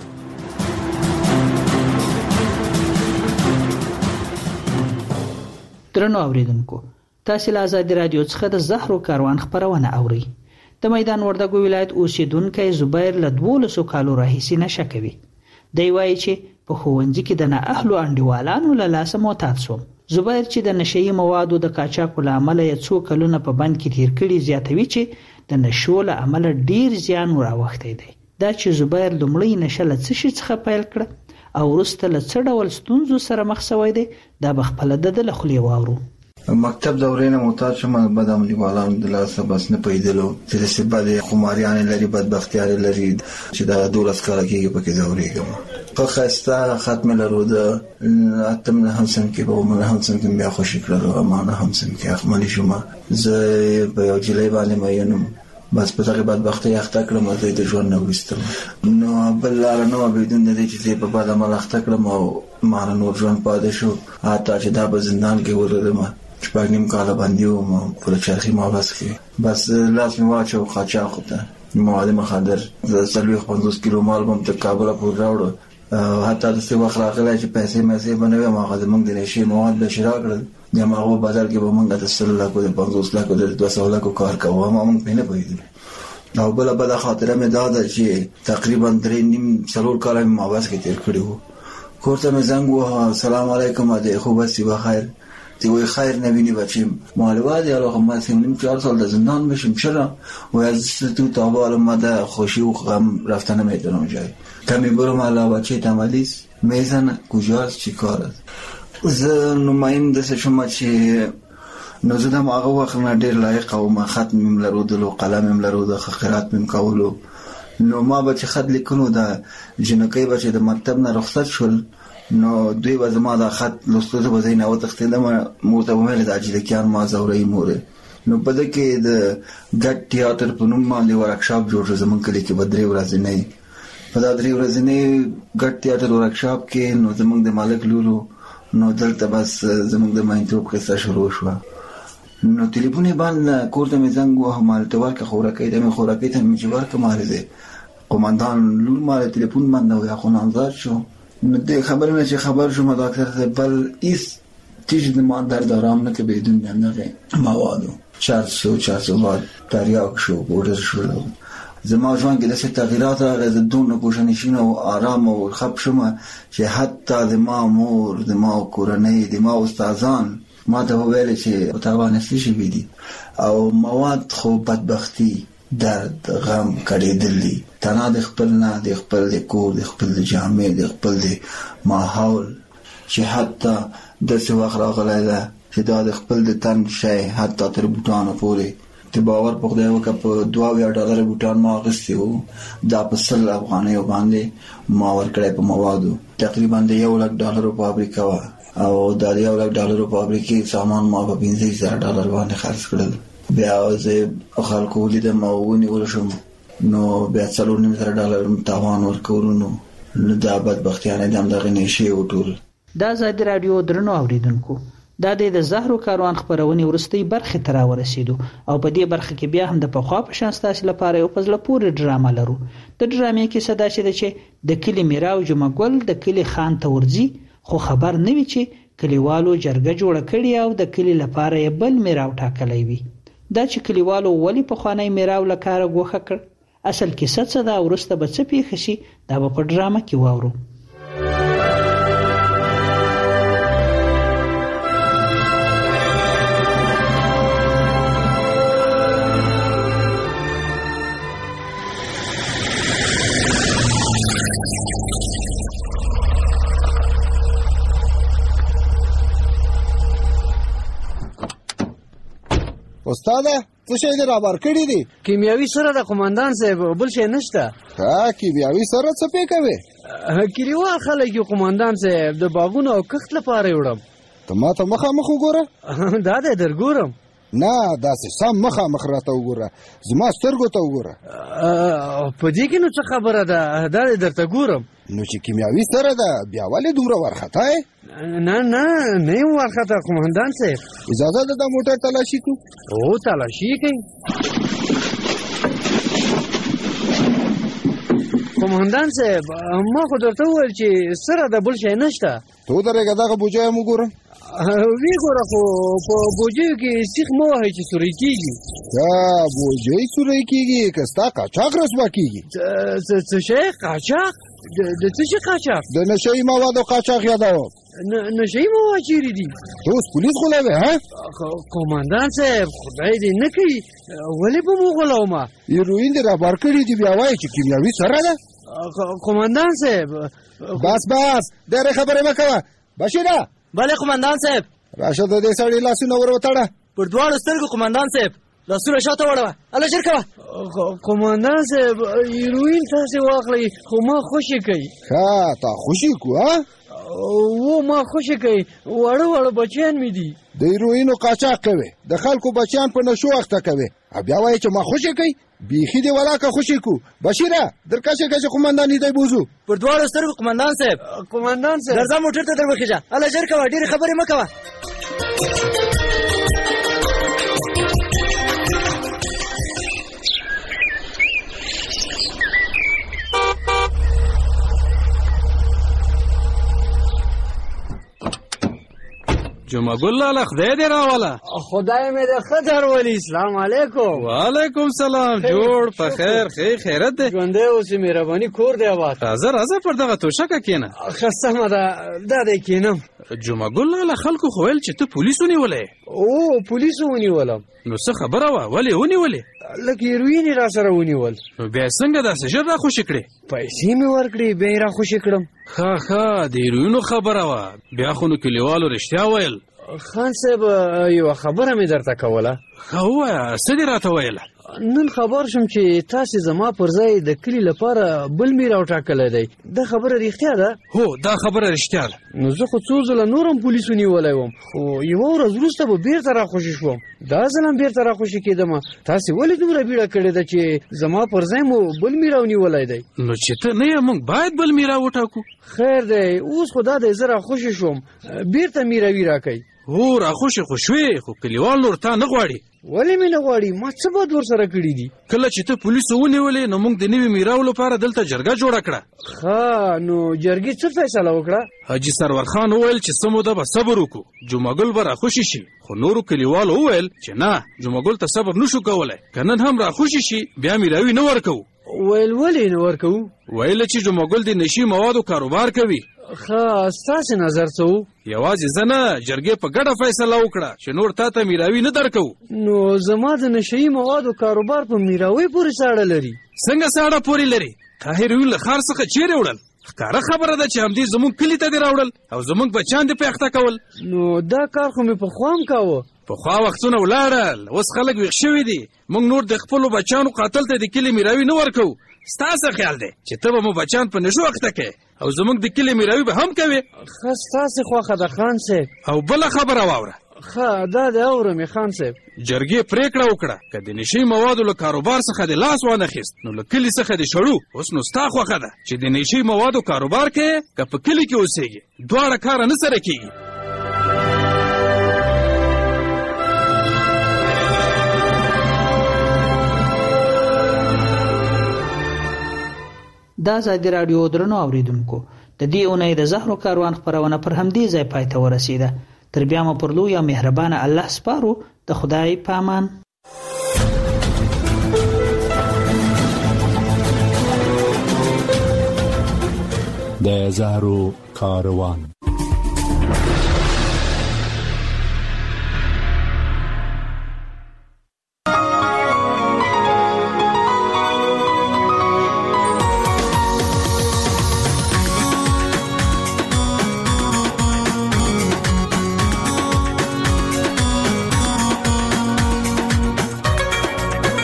درنو اوریدونکو تاسو له آزادي رادیو څخه د زهرو کاروان خبرونه اوري. د میدان وردګو ولایت اوسیدونکو زبیر له دولسو کالو راهیسې نشه کوي. دی وایي چې په ښوونځي کې د نااهلو انډیوالانو له لاسه معتاد شو. زبیر چې د نشئی موادو د قاچاق له امله یې څو کلونه په بند کې تیر کړي زیاتوي چې د نشو له امله ډیر زیان راوختی دی. دا چې زبیر لومړی نشه له څه شي څخه پیل کړ او وروسته له څه ډول ستونزو سره مخ شوی دی دا به خپله د ده له خولې واورو. مکتب دورې نه معتاد شوم بد عملیوالانو د لاسه بس نه پیدلو چې د سبا د خماریان لري بدبختیان لري چې دا دولس کال کېږي پکې دورې کوم په خسته ختم لرو د اتم نه همسن کې به موږ همسن کې بیا خوشی کړو امانه همسن کې اخملی شوم زه په یو جلای باندې مېنم بس په هغه بدبختي اخته کړم زه د ژوند نه وستم نو بل لار نو بدون د دې چې په بعد عمل اخته کړم او ما نور ژوند پاتې شو اته چې دا په زندان کې ورغلم شپږ نیم کال باندې وم په چرخي مابس کې بس لاس مې واچو خاچا خوته مواد مخدر زه سلوي پنځوس کیلو مال بم ته کابل پور راوړ حتی د څه وخت راغلی چې پیسې مې بنوي ما غوښتل موږ د نشي مواد به شرا کړل د ماغو بازار کې به موږ د سل لکو د پنځوس لکو د دوه سوه لکو کار کوو ما موږ نه پوهیدل او بل بل خاطره مې دا ده چې تقریبا درې نیم څلور کال مې مابس کې تیر کړی وو کوړه مې زنګ وه سلام علیکم دې خو بس بخیر دی وای خیر نبینی بچیم مالواد یا لغه ما سیمنیم چهار سال در زندان بشیم چرا و از تو تابال مده خوشی و غم رفتن میدونم جای کمی برم علا بچه تمالیس میزن کجاست چی کار است زه نمایم دست شما چی نزدم آقا وقت نه دیر لایق و ما خط میم لرودل و قلم میم لرود خخیرات میم کولو نو ما بچه خط لیکنو دا جنکی بچه دا مکتب نه رخصت شل نو دوی به زما دا خط لوستو ته وځي نه وتښتېدم مور ته ویل د اجلکیان ما زوري مور نو په دې کې د ګډ تیاتر په نوم باندې ورکشاپ جوړ شو زمونږ کلی کې بدري ورځې نه په دا درې ورځې نه ګډ تیاتر ورکشاپ کې نو زمونږ د مالک لولو نو دلته بس زمونږ د ماینټوب قصه شروع شو نو ټلیفون باندې کوړه مې زنګ وه مالته ورکه خوراکې د مې خوراکې ته مې ورکه مارزه قومندان لور مال ټلیفون باندې یا خو نامزاد شو نو دې خبر مې چې خبر شوم ډاکټر ته بل ایس تیج د ما درد آرام نه کې بدون نه موادو چهارصد چهارصد وات تریاک شو بودر شو زما ژوند کې د څه تغیرات راغلي د دونه کوشنشین او آرام او خپ شوم چې حتی د ما مور د ما کورنۍ د ما استادان ما ته ویل چې تاوان شي ویدي او مواد خو بدبختی درد غم کړېدلی تنا د خپل نه د خپل د کور د خپل د جامع د خپل د ماحول چې حتی د څه وخت راغلی ده چې دا د خپل د تن شی حتی تر بوټانو پورې ته باور په خدای وکړه په دوه اویا ډالر بوټان ما اخیستي وو دا په سل افغانیو باندې ما ورکړی په موادو تقریبا د یو لک ډالرو فابریکه وه او دا د یو لک ډالرو فابریکې سامان ما په پنځه زره ډالر باندې خرڅ کړل بیا زه خلکو لیدم او ونیول شم نو بیا څلور نیم زره ډالر تاوان ورکولو نو دا بدبختیانه د همدغې نشې وټول. دا آزادي راډیو درنو اوریدونکو دا د زهرو کاروان خبرونې وروستۍ برخې ته راورسېدو او په دې برخه کې بیا هم د پخوا په شان ستاسې لپاره یو په زړه پورې ډرامه لرو. د ډرامې کیسه داسې ده چې د کلي میراو جمعه ګل د کلي خان ته ورځي خو خبر نه وي چې کلیوالو جرګه جوړه کړې او د کلي لپاره یې بل میراو ټاکلی وي. دا چې کلیوالو ولی په خوانی میراو لکاره ګوخه کړ اصل کیسه څه ده ورسته به څه پیښ شي دا به په ډرامه کې واورو. استاد څه شي دې رابر کړی دي؟ کیمیاوي سره د قومندان صاحب بل شي نشته. ها کیمیاوي سره څه پې کوي؟ کلیوال خلک یو قومندان صاحب د باغونو او کښت لپاره وړم. ته ما ته مخامخ وګوره. دا دی درګورم. نه داسې سم مخامخ راته وګوره، زما سترګو ته وګوره. په دې کې نو څه خبره ده؟ دا دی درته ګورم. نو چې کیمیاوي سره ده بیا ولې دومره وارخطا یې؟ نه نه نه یم وارخطا قومندان صاحب. اجازه ده دا موټر تلاشي کړو؟ او تلاشي کوي. قومندان صاحب ما خو درته وویل چې سره د بل شی نشته. ته ودرېږه دغه بوجۍ هم وګوره. وی ګوره خو په بوجیو کې سیخ مه وهئ چې سوری کېږي. دا بوجۍ سوری کېږي که ستا قاچاق رسوا کېږي؟ څه شی قاچاق؟ د څه شي قاچاق؟ د نشهیي موادو قاچاق یادوم. نشهیي مواد چیرې دي؟ ته اوس پولیس غولوې ها؟ قومندان صاحب خدای دې نه کوي، ولې به مو غولومه؟ هیروین دې رابار کړي دي بیا وایي چې کیمیاوي سره ده؟ قومندان صاحب بس بس ډېرې خبرې مه کوه. بشیره. بله قومندان صاحب. راشه د دې سړي لاسونه ور وتړه. پر دواړو سترګو قومندان صاحب. لاسونه شاته واړوه. هله ژر کوه. قومندان صاحب هیروین تاسې واخلئ خو ما خوشې کوي. ښه تا خوشې کو ها؟ و ما خوشې کوي، واړه واړه بچیان مې دي. د هیروینو قاچاق کوي، د خلکو بچیان په نشو اخته کوي، بیا وایي چې ما خوشې کوي. بیخي دې ولاکه خوشې کو. بشیره درکشې کشې قومندان دی بوزو. پر دواړو سترګو قومندان صاحب. قومندان صاحب درځه موټر ته در وخېږه. هله ژر کوه، ډېرې خبرې مه کوه. جمعه ګل لاله خدای دې راوله. خدای مې دې ښه درولي. اسلام علیکم. وعلیکم سلام. جوړ په خیر ښې خیرت دی؟ ژوندی اوسې مهرباني کور دی آباد. راځه راځه پر دغه توشکه کښېنه. ښه سمه ده دا دی کښېنم. جمعه ګل لاله خلکو خو ویل چې ته پولیس ونیولی. او پولیسو ونیولم. نو څه خبره وه؟ ولې ونیولې؟ لږ هیروین یې را سره ونیول. نو بیا یې څنګه داسې ژر را خوشې کړې؟ پیسې مې ورکړې بیا یې را خوشې کړم. ښه ښه د هیروینو خبره وه. بیا خو نو کلیوالو رښتیا ویل. خان صاحب یوه خبره مې درته کوله. ښه ووایه څه دې راته ویله؟ نن خبر شم چې تاسې زما پر ځای د کلي لپاره بل میر راوټاکلی دی. دا خبره رښتیا ده؟ هو دا خبره رښتیا ده. نو زه خو څو ځله نور هم پولیس ونیولی وم، خو یوه ورځ وروسته به بېرته راخوشي شوم. دا ځل هم بېرته راخوشي کېدمه. تاسې ولې دومره بیړه کړې ده چې زما پر ځای مو بل میر راونیولی دی؟ نو چې ته نه یې موږ باید بل میر راوټاکو. خیر دی اوس خو دا دی زه راخوشي شوم، بېرته میروي راکئ. هو راخوشې خو شوې، خو کلیوال نور تا نه غواړي. ولې مې نه غواړي؟ ما څه بد ورسره کړي دي؟ کله چې ته پولیسو ونیولې نو موږ د نوي میراو لپاره دلته جرګه جوړه کړه. ښه نو جرګې څه فیصله وکړه؟ حاجي سرور خان وویل چې څه موده به صبر وکړو، جمعه ګل به راخوشي شي. خو نورو کلیوالو وویل چې نه جمعه ګل ته صبر نشو کولی، که نن هم راخوشي شي بیا میراوي نه ورکوو. ویل ولې نه ورکوو؟ ویله چې جمعه ګل د نشي موادو کاروبار کوي. ښه ستاسې نظر څه و؟ یوازې زه نه، جرګې په ګډه فیصله وکړه چې نور تا ته میراوي نه درکوو. نو زما د نشهیي موادو کاروبار په میراوي پورې ساړه لري؟ څنګه ساړه پورې لري؟ تا هیروین له ښار څخه چیرې وړل؟ ښکاره خبره ده چې همدې زموږ کلي ته دې راوړل او زموږ بچیان دې پیښته کول. نو دا کار خو مې پخوا هم کاوه. پخوا وختونه ولاړل، اوس خلک ویښ شوي دي. موږ نور د خپلو بچیانو قاتل ته د کلي میراوي نه ورکوو. ستا څه خیال دی چې ته به مو بچیان په نشو اخته کوې او زموږ د کلي میراوي به هم کوې؟ ښه ستاسې خوښه ده خان صاحب. او بله خبره واوره. ښه دا دی اورم یې خان صاحب. جرګې پرېکړه وکړه که د نشي موادو له کاروبار څخه د لاس وانخیست نو له کلي څخه دې شړو. اوس نو ستا خوښه ده چې د نشي موادو کاروبار کوې که په کلي کې اوسېږي، دواړه کاره نه سره کېږي. دا ازادي راډیو درنو اوریدونکو د دې اونۍ د زهرو کاروان خپرونه پر همدې ځای پای ته ورسیده. تر بیا مو پر لوی او مهربانه الله سپارو. د خدای په امان. د زهرو کاروان.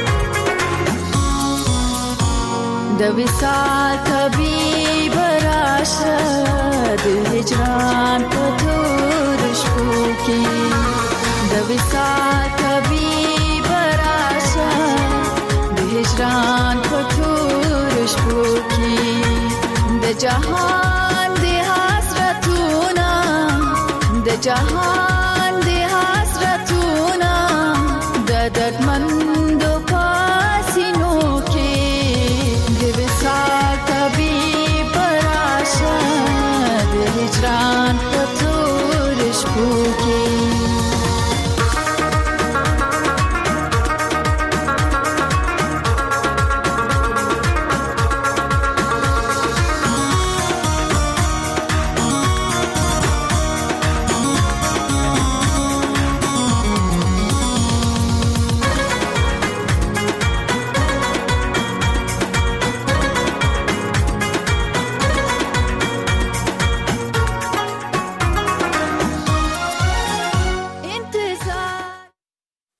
د وصال طبيب را راشه د هجران په تور شپو کې د وصال طبيب راشه د هجران په تور شپو کې د جهان د حسرتونه د جهان